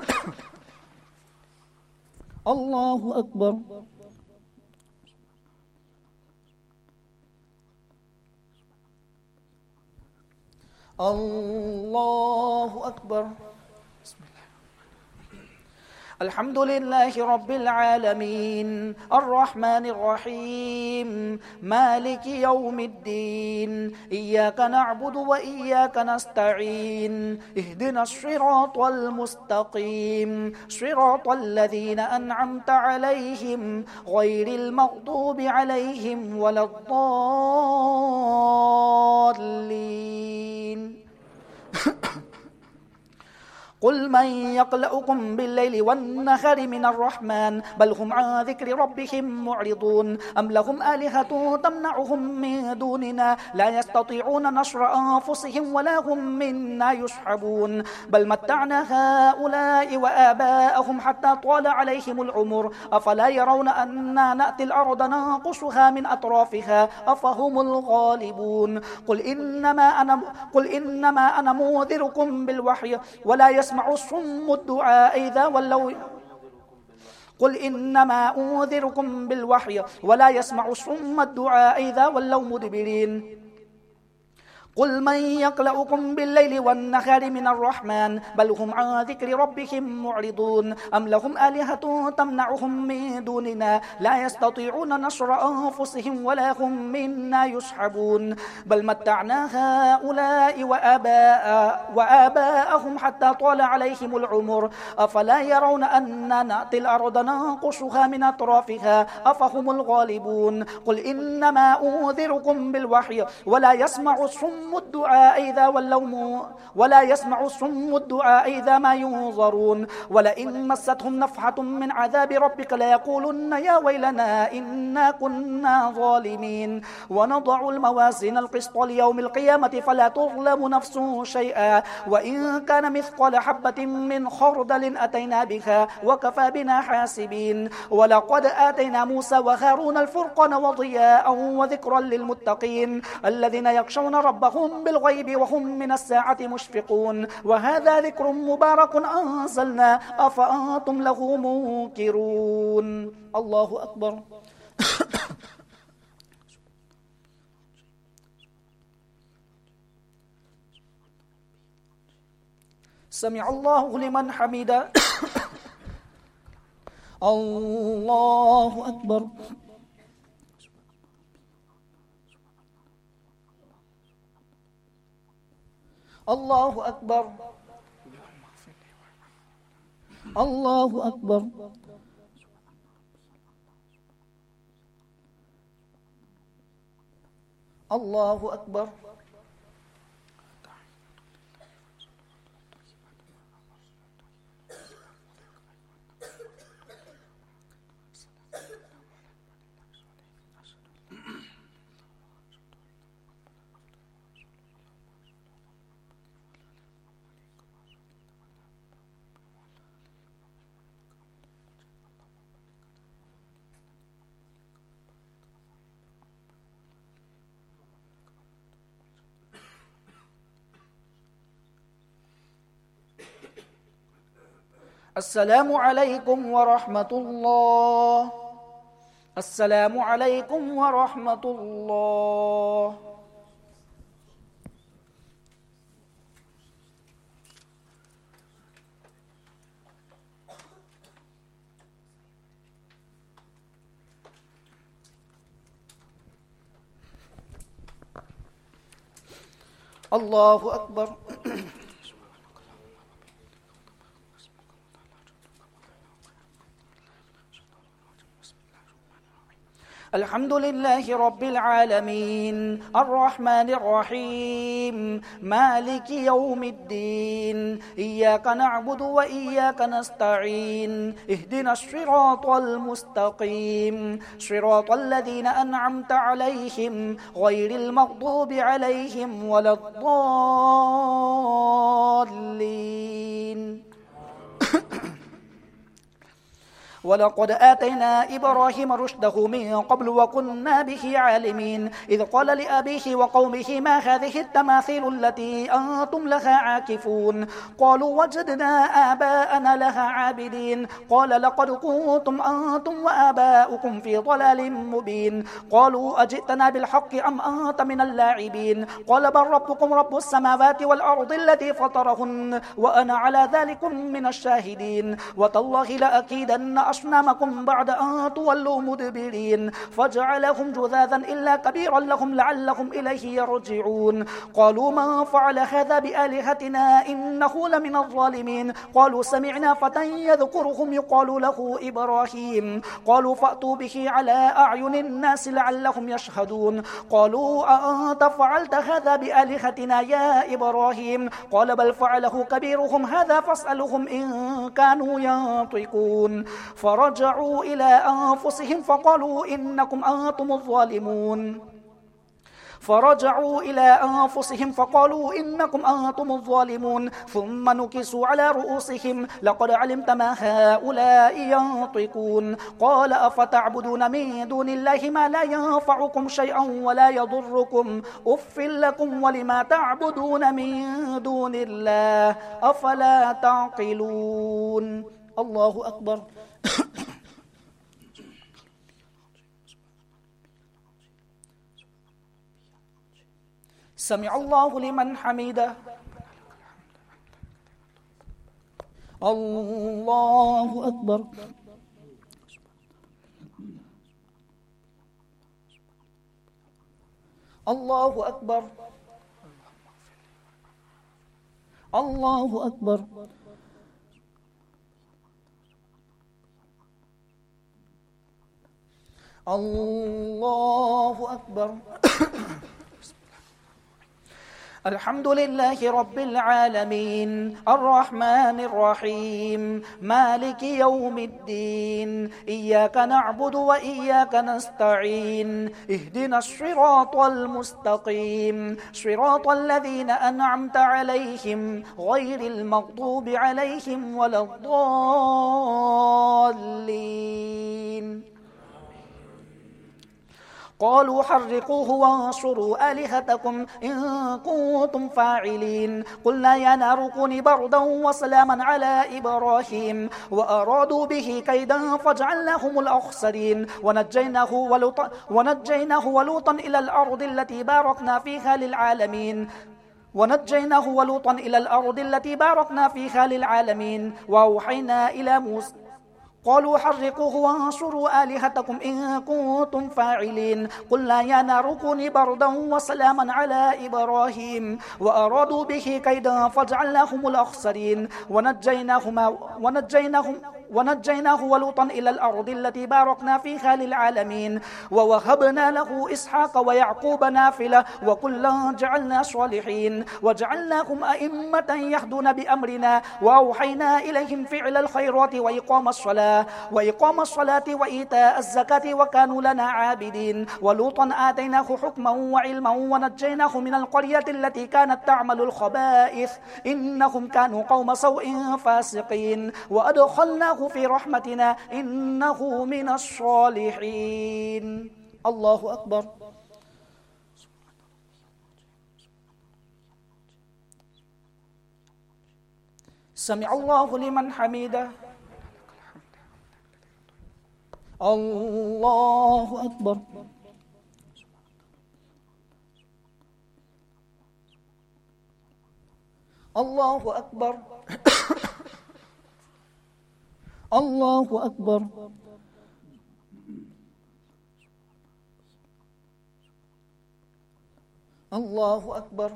الله أكبر. الله أكبر. الحمد لله رب العالمين الرحمن الرحيم مالك يوم الدين إياك نعبد وإياك نستعين اهدنا الصراط المستقيم صراط الذين أنعمت عليهم غير المغضوب عليهم ولا الضالين قل من يقلؤكم بالليل والنهار من الرحمن بل هم عن ذكر ربهم معرضون أم لهم آلهة تمنعهم من دوننا لا يستطيعون نصر أنفسهم ولا هم منا يسحبون بل متعنا هؤلاء وآباءهم حتى طال عليهم العمر أفلا يرون أنا نأتي الأرض ننقصها من أطرافها أفهم الغالبون قل إنما أنا منذركم بالوحي ولا يسمع الصم الدعاء إذا ولوا قل إنما أنذركم بالوحي ولا يسمع الصم الدعاء إذا ولوا مدبرين قل من يقلؤكم بالليل والنهار من الرحمن بل هم عن ذكر ربهم معرضون أم لهم آلهة تمنعهم من دوننا لا يستطيعون نصر أنفسهم ولا هم منا يسحبون بل متعنا هؤلاء وآباءهم حتى طال عليهم العمر أفلا يرون أننا نأتي الأرض ننقصها من أطرافها أفهم الغالبون قل إنما أنذركم بالوحي ولا يسمع الصم الدعاء إذا ما ينظرون ولئن مستهم نفحة من عذاب ربك ليقولن يا ويلنا إنا كنا ظالمين ونضع الموازين القسط ليوم القيامة فلا تظلم نفس شيئا وإن كان مثقال حبة من خردل أتينا بها وكفى بنا حاسبين ولقد آتينا موسى وهارون الفرقان وضياء وذكرا للمتقين الذين يخشون ربهم بالغيب وهم من الساعة مشفقون وهذا ذكر مبارك أنزلنا أفأنتم له منكرون الله أكبر سمع الله لمن حمده الله أكبر الله أكبر الله أكبر الله أكبر السلام عليكم ورحمة الله السلام عليكم ورحمة الله الله أكبر الحمد لله رب العالمين الرحمن الرحيم مالك يوم الدين إياك نعبد وإياك نستعين اهدنا الصراط المستقيم صراط الذين أنعمت عليهم غير المغضوب عليهم ولا الضالين ولقد آتينا إبراهيم رشده من قبل وكنا به عالمين إذ قال لأبيه وقومه ما هذه التماثيل التي أنتم لها عاكفون قالوا وجدنا آباءنا لها عابدين قال لقد كنتم أنتم وآباؤكم في ضلال مبين قالوا أجئتنا بالحق أم أنت من اللاعبين قال بل ربكم رب السماوات والأرض التي فطرهن وأنا على ذلك من الشاهدين وتالله لأكيدن أصنامكم بعد أن تولوا مدبرين فجعلهم جذاذا إلا كبيرا لهم لعلهم إليه يرجعون قالوا من فعل هذا بآلهتنا إنه لمن الظالمين قالوا سمعنا فتى يذكرهم يقال له إبراهيم قالوا فأتوا به على أعين الناس لعلهم يشهدون قالوا أأنت فعلت هذا بآلهتنا يا إبراهيم قال بل فعله كبيرهم هذا فاسألهم إن كانوا ينطقون فرجعوا إلى أنفسهم فقالوا إنكم أنتم الظالمون ثم نكسوا على رؤوسهم لقد علمت ما هؤلاء ينطقون قال أفتعبدون من دون الله ما لا ينفعكم شيئا ولا يضركم أف لكم ولما تعبدون من دون الله أفلا تعقلون الله أكبر سمع الله لمن حمده الله أكبر الله أكبر الله أكبر الله أكبر الحمد لله رب العالمين الرحمن الرحيم مالك يوم الدين إياك نعبد وإياك نستعين اهدنا الصراط المستقيم صراط الذين أنعمت عليهم غير المغضوب عليهم ولا الضالين قالوا حرقوه وانصروا آلهتكم إن كنتم فاعلين قلنا يا نار كوني بردا وسلاما على إبراهيم وأرادوا به كيدا فجعلناهم الأخسرين ونجيناه ولوطا إلى الأرض التي باركنا فيها للعالمين وأوحينا إلى موسى قالوا حرقوه وانصروا آلهتكم إن كنتم فاعلين قلنا يا نار كوني بردا وسلاما على إبراهيم وأرادوا به كيدا فجعلناهم الأخسرين ونجيناه ولوطا إلى الأرض التي باركنا فيها للعالمين ووهبنا له إسحاق ويعقوب نافلة وكلا جعلنا صالحين وجعلناهم أئمة يهدون بأمرنا وأوحينا إليهم فعل الخيرات وإقام الصلاة وإيتاء الزكاة وكانوا لنا عابدين ولوطا آتيناه حكما وعلما ونجيناه من القرية التي كانت تعمل الخبائث إنهم كانوا قوم سوء فاسقين وأدخلناه في رحمتنا إنه من الصالحين الله أكبر سمع الله لمن حمده الله أكبر الله أكبر الله أكبر الله أكبر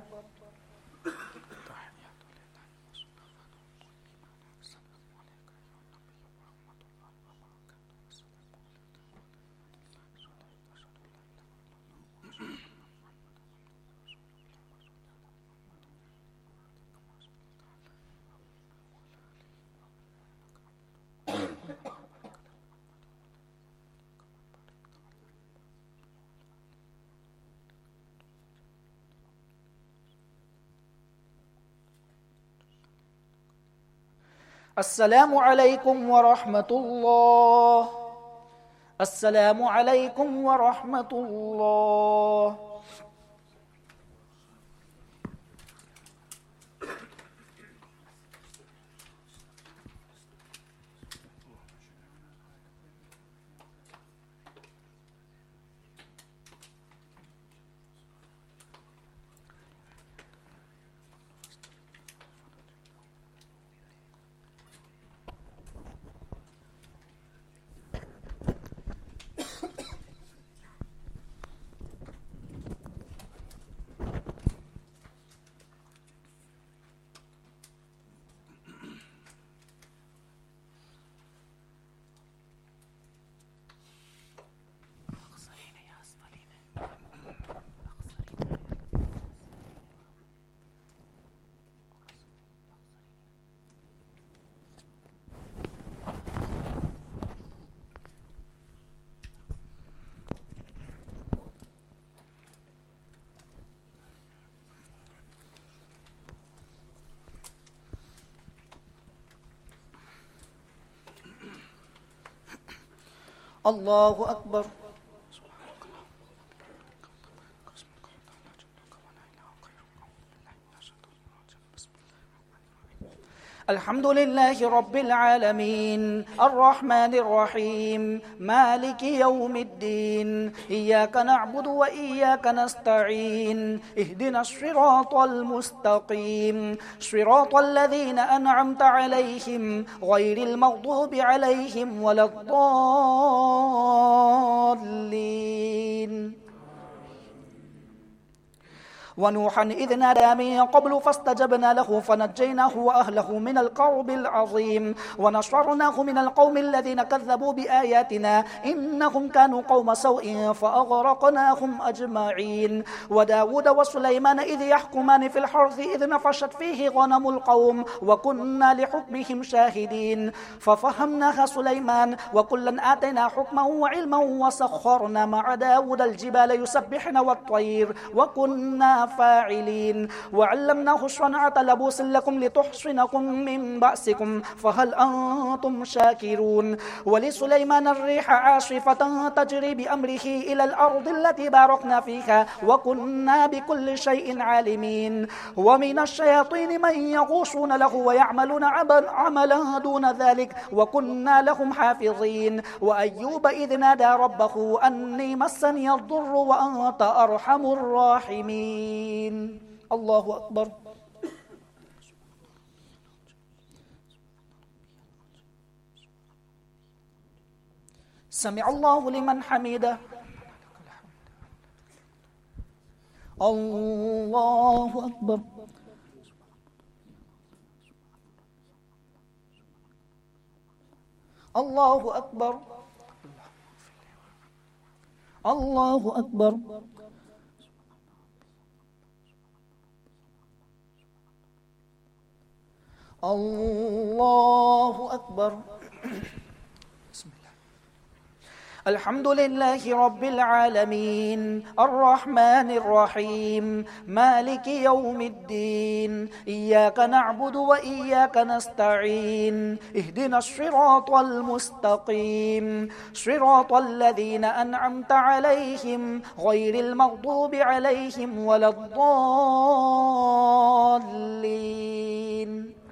السلام عليكم ورحمة الله. السلام عليكم ورحمة الله. الله أكبر. الحمد لله رب العالمين الرحمن الرحيم مالك يوم الدين إياك نعبد وإياك نستعين اهدنا الصراط المستقيم صراط الذين أنعمت عليهم غير المغضوب عليهم ولا الضالين. ونوحا إذ نادى من قبل فاستجبنا له فنجيناه وأهله من الكرب العظيم ونصرناه من القوم الذين كذبوا بآياتنا إنهم كانوا قوم سوء فأغرقناهم أجمعين. وداود وسليمان إذ يحكمان في الحرث إذ نفشت فيه غنم القوم وكنا لحكمهم شاهدين ففهمناها سليمان وكلا آتينا حكما وعلما وسخرنا مع داود الجبال يسبحن والطير وكنا فاعلين وعلمناه صنعة لبوس لكم لتحصنكم من بأسكم فهل أنتم شاكرون. ولسليمان الريح عاصفة تجري بأمره إلى الأرض التي باركنا فيها وكنا بكل شيء عالمين. ومن الشياطين من يغوصون له ويعملون عملا دون ذلك وكنا لهم حافظين. وأيوب إذ نادى ربه أني مسني الضر وأنت أرحم الراحمين. الله أكبر. سمع الله لمن حمده. الله أكبر. الله أكبر. الله أكبر. الله أكبر. الحمد لله رب العالمين الرحمن الرحيم مالك يوم الدين إياك نعبد وإياك نستعين اهدنا الصراط المستقيم صراط الذين أنعمت عليهم غير المغضوب عليهم ولا الضالين.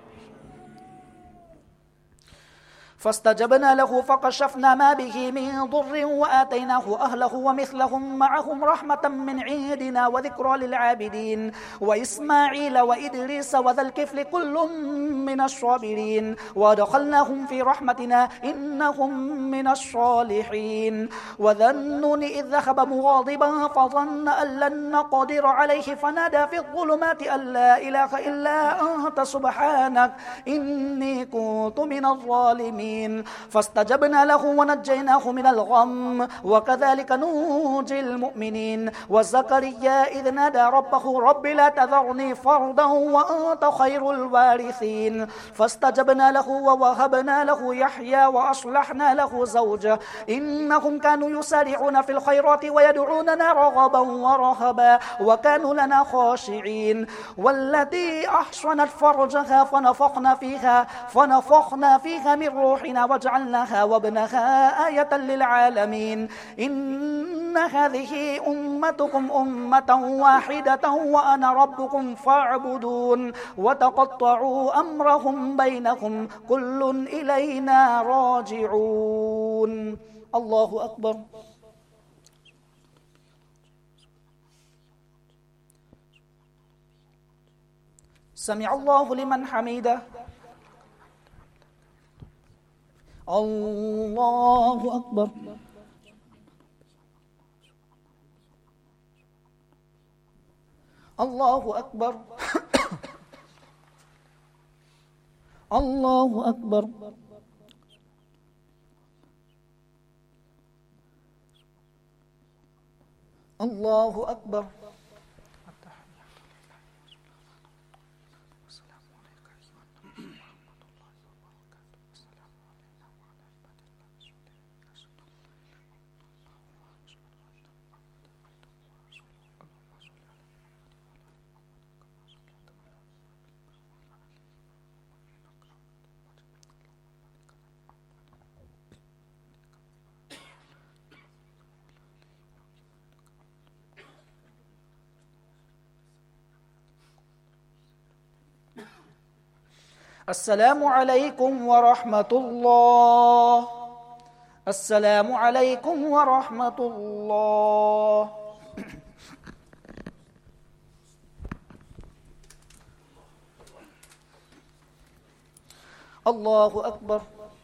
فاستجبنا له فكشفنا ما به من ضر وآتيناه أهله ومثلهم معهم رحمة من عندنا وذكرى للعابدين. وإسماعيل وإدريس وذا الكفل كل من الصابرين ودخلناهم في رحمتنا إنهم من الصالحين. وذا النون إذ ذهب مغاضبا فظن أن لن نقدر عليه فنادى في الظلمات أن لا إله إلا أنت سبحانك إني كنت من الظالمين. الظالمين فاستجبنا له ونجيناه من الغم وكذلك ننجي المؤمنين وزكريا إذ نادى ربه رب لا تذرني فردا وأنت خير الوارثين فاستجبنا له ووهبنا له يحيى وأصلحنا له زوجه إنهم كانوا يسارعون في الخيرات ويدعوننا رغبا ورهبا وكانوا لنا خاشعين والتي أحصنت فرجها فنفخنا فيها من روحنا وجعلناها وابنها آية للعالمين إن هذه أمتكم أمة واحدة وأنا ربكم فاعبدون وتقطعوا أمرهم بينهم كل إلينا راجعون. الله أكبر. سمع الله لمن حمده. الله أكبر. الله أكبر. الله أكبر. الله أكبر. السلام عليكم ورحمة الله. السلام عليكم ورحمة الله. الله أكبر.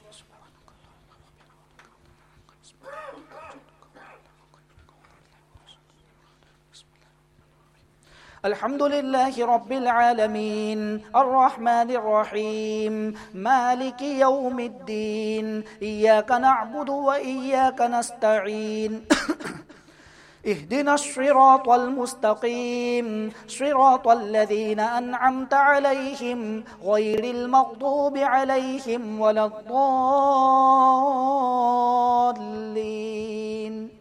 الحمد لله رب العالمين الرحمن الرحيم مالك يوم الدين إياك نعبد وإياك نستعين اهدنا الصراط المستقيم صراط الذين أنعمت عليهم غير المغضوب عليهم ولا الضالين.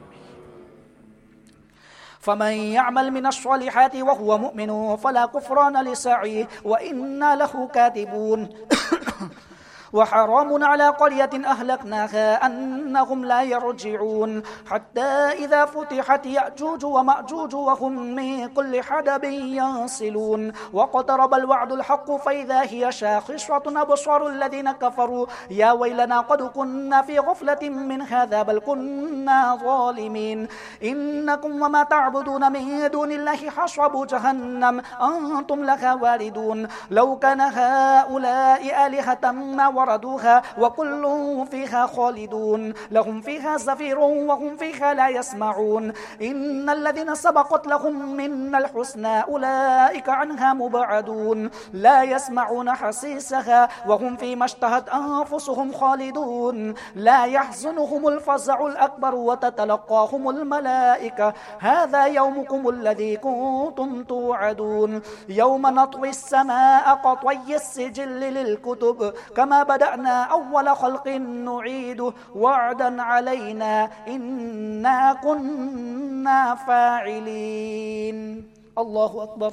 فمن يعمل من الصالحات وهو مؤمن فلا كفران لسعيه وإنا له كاتبون. وحرام على قرية أهلكناها أنهم لا يرجعون حتى إذا فتحت يأجوج ومأجوج وهم من كل حدب ينسلون واقترب الوعد الحق فإذا هي شاخصة أبصار الذين كفروا يا ويلنا قد كنا في غفلة من هذا بل كنا ظالمين إنكم وما تعبدون من دون الله حصب جهنم أنتم لها واردون لو كان هؤلاء آلهة ما وردوها وكل فيها خالدون لهم فيها زفير وهم فيها لا يسمعون إن الذين سبقت لهم من الحسنى أولئك عنها مبعدون لا يسمعون حسيسها وهم فيما اشتهت أنفسهم خالدون لا يحزنهم الفزع الأكبر وتتلقاهم الملائكة هذا يومكم الذي كنتم توعدون يوم نطوي السماء كطي السجل للكتب كما بدأنا أول خلق نعيده وعدا علينا إنا كنا فاعلين. الله أكبر.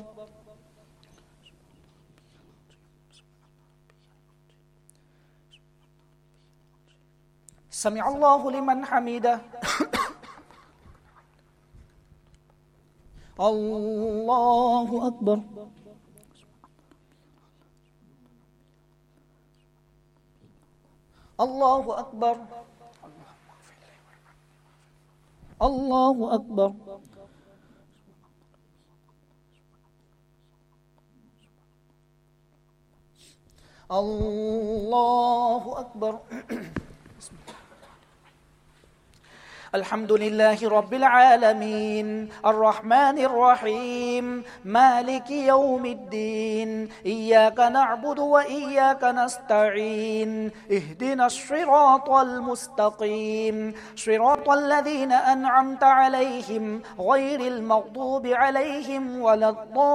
سمع الله لمن حمده. الله أكبر. الله أكبر. الله أكبر. الله أكبر. الحمد لله رب العالمين الرحمن الرحيم مالك يوم الدين إياك نعبد وإياك نستعين اهدنا الصراط المستقيم صراط الذين أنعمت عليهم غير المغضوب عليهم ولا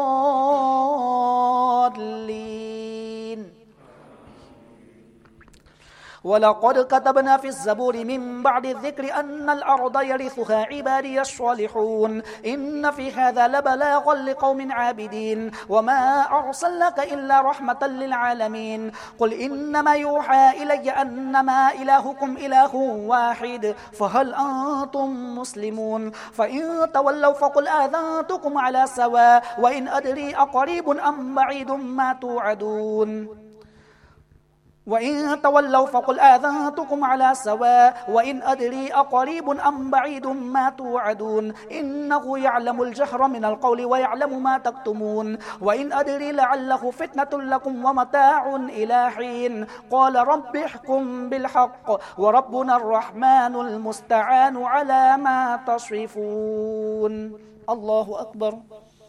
الضالين. ولقد كتبنا في الزبور من بعد الذكر أن الأرض يرثها عبادي الصالحون إن في هذا لبلاغا لقوم عابدين وما أرسلناك إلا رحمة للعالمين قل إنما يوحى إلي أنما إلهكم إله واحد فهل أنتم مسلمون فإن تولوا فقل آذنتكم على سواء وإن أدري أقريب أم بعيد ما توعدون وإن تولوا فقل آذنتكم على سواء وإن أدري أقريب أم بعيد ما توعدون إنه يعلم الجهر من القول ويعلم ما تكتمون وإن أدري لعله فتنة لكم ومتاع إلى حين قال رب احكم بالحق وربنا الرحمن المستعان على ما تصفون. الله أكبر.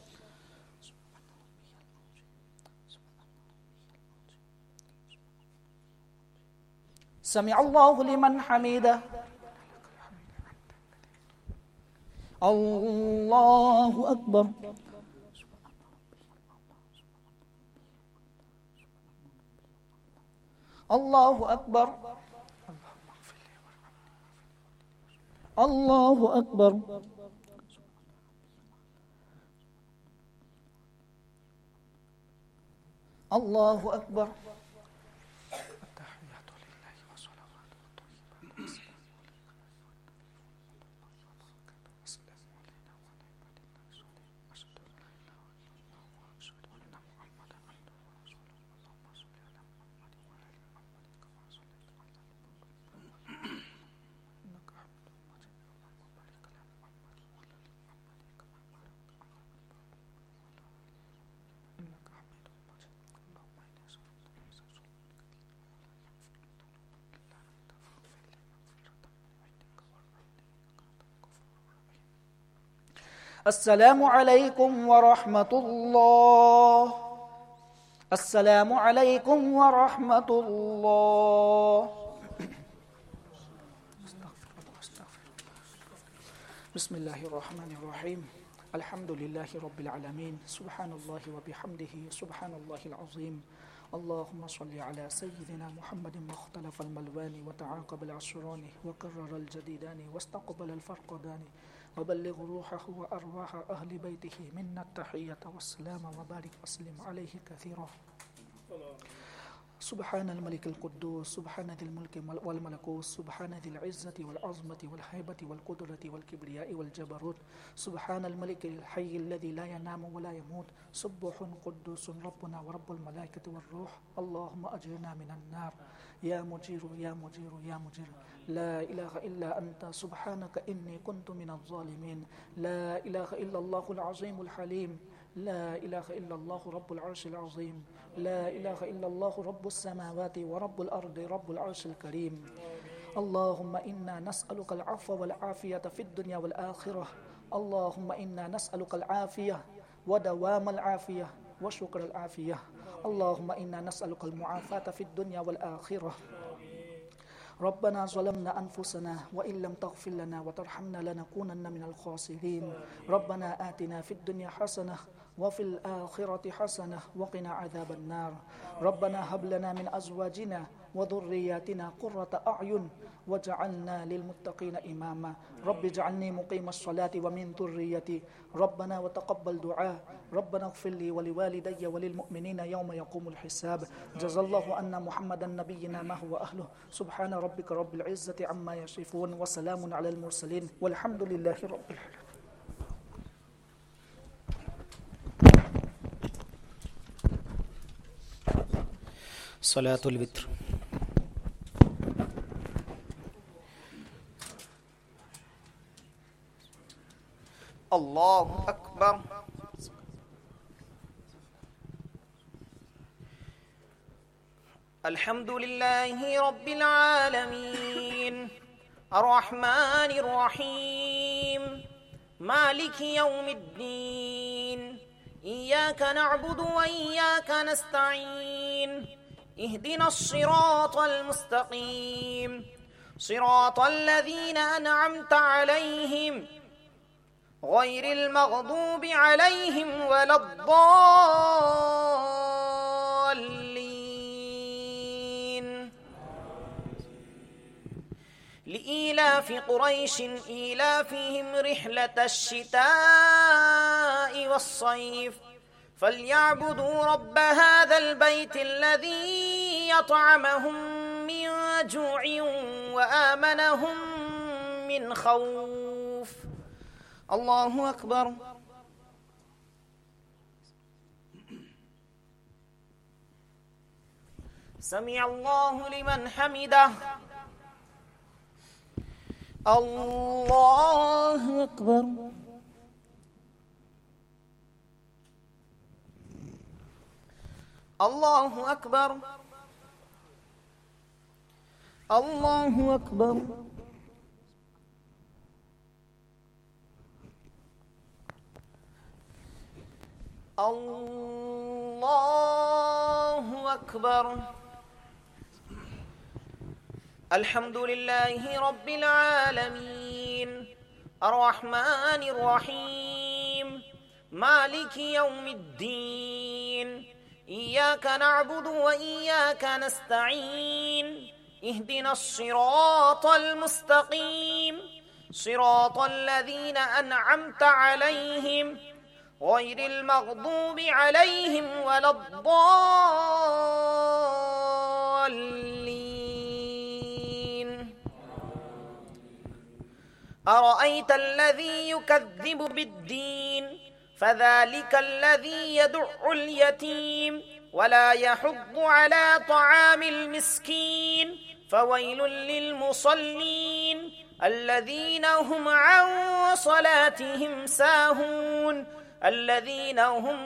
سمع الله لمن حمده. الله أكبر. الله أكبر. الله أكبر. الله أكبر. السلام عليكم ورحمة الله. السلام عليكم ورحمة الله. بسم الله الرحمن الرحيم. الحمد لله رب العالمين سبحان الله وبحمده سبحان الله العظيم. اللهم صل على سيدنا محمد مختلف الملوان وتعاقب العشران وكرر الجديدان واستقبل الفرقدان وبلغ روحه وأرواح أهل بيته منا التحية والسلام وبارك وسلم عليه كثيرا. سبحان الملك القدوس سبحان ذي الملك والملكوت سبحان ذي العزة والعظمة والهيبة والقدرة والكبرياء والجبروت سبحان الملك الحي الذي لا ينام ولا يموت سبح قدوس ربنا ورب الملائكة والروح. اللهم أجرنا من النار يا مجير يا مجير يا مجير. لا إله إلا أنت سبحانك إني كنت من الظالمين. لا إله إلا الله العظيم الحليم. لا إله إلا الله رب العرش العظيم. لا إله إلا الله رب السماوات ورب الأرض رب العرش الكريم. اللهم إنا نسألك العفو والعافية في الدنيا والآخرة. اللهم إنا نسألك العافية ودوام العافية وشكر العافية. اللهم إنا نسألك المعافاة في الدنيا والآخرة. ربنا ظلمنا أنفسنا وإن لم تغفر لنا وترحمنا لنكونن من الخاسرين. ربنا آتنا في الدنيا حسنة وفي الآخرة حسنة وقنا عذاب النار. ربنا هب لنا من أزواجنا وذرياتنا قرة أعين وجعلنا للمتقين إماما. رب اجعلني مقيم الصلاة ومن ذريتي. ربنا وتقبل دعاء. ربنا اغفر لي ولوالدي وللمؤمنين يوم يقوم الحساب. جزا الله أن محمدا نبينا ما هو أهله. سبحان ربك رب العزة عما يصفون وسلام على المرسلين والحمد لله رب العالمين. صلاة الوتر. الله أكبر. الحمد لله رب العالمين الرحمن الرحيم مالك يوم الدين إياك نعبد وإياك نستعين اهدنا الصراط المستقيم صراط الذين أنعمت عليهم غير المغضوب عليهم ولا الضالين لإيلاف قريش إيلافهم رحلة الشتاء والصيف فليعبدوا رب هذا البيت الذي يطعمهم من جوع وآمنهم من خوف الله أكبر سمع الله لمن حمده الله أكبر الله أكبر الله أكبر الله أكبر الحمد لله رب العالمين الرحمن الرحيم مالك يوم الدين إياك نعبد وإياك نستعين اهدنا الصراط المستقيم صراط الذين أنعمت عليهم غير المغضوب عليهم ولا الضالين أرأيت الذي يكذب بالدين فذلك الذي يدع اليتيم ولا يحض على طعام المسكين فويل للمصلين الذين هم عن صلاتهم ساهون الذين هم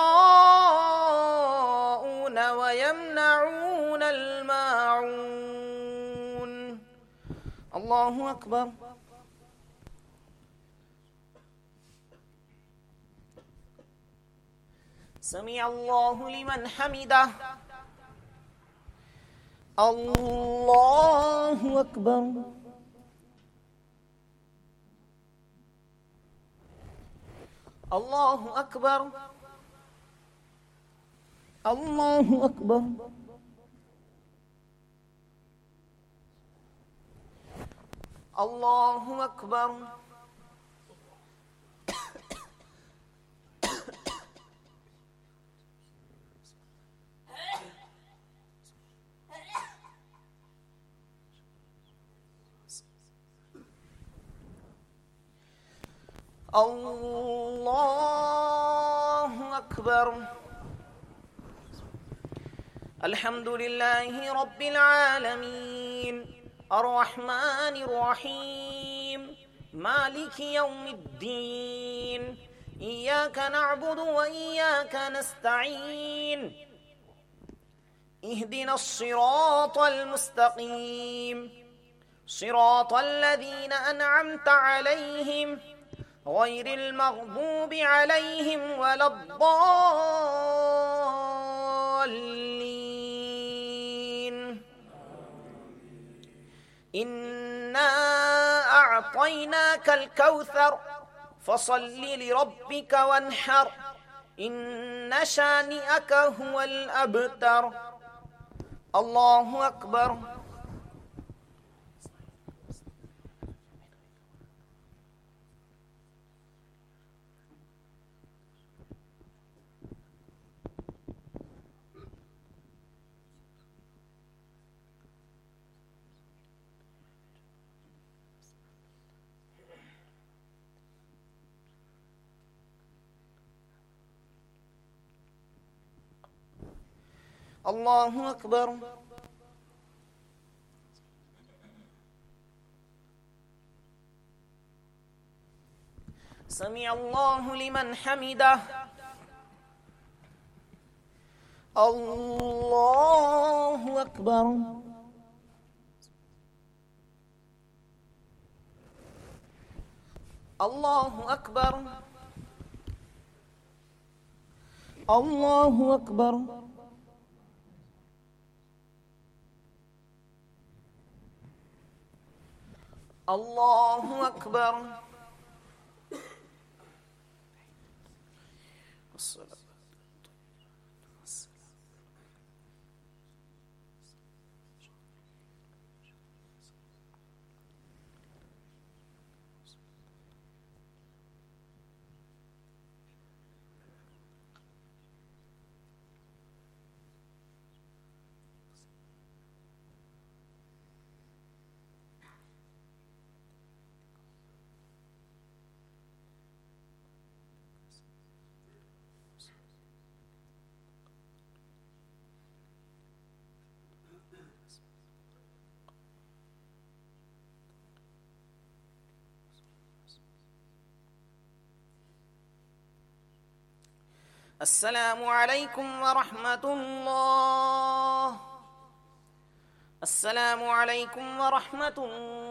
يراءون ويمنعون الماعون الله أكبر سمع الله لمن حمده الله أكبر الله أكبر الله أكبر الله أكبر الله أكبر الحمد لله رب العالمين الرحمن الرحيم مالك يوم الدين إياك نعبد وإياك نستعين اهدنا الصراط المستقيم صراط الذين أنعمت عليهم غير المغضوب عليهم ولا الضالين إنا أعطيناك الكوثر فصل لربك وانحر إن شانئك هو الأبتر الله أكبر الله أكبر سمع الله لمن حمده الله أكبر अल्लाहु अकबर अल्लाहु अकबर अल्लाहु अकबर। अस्सलामु अलैकुम व रहमतुल्लाह। अस्सलामु अलैकुम व रहमतुल्लाह।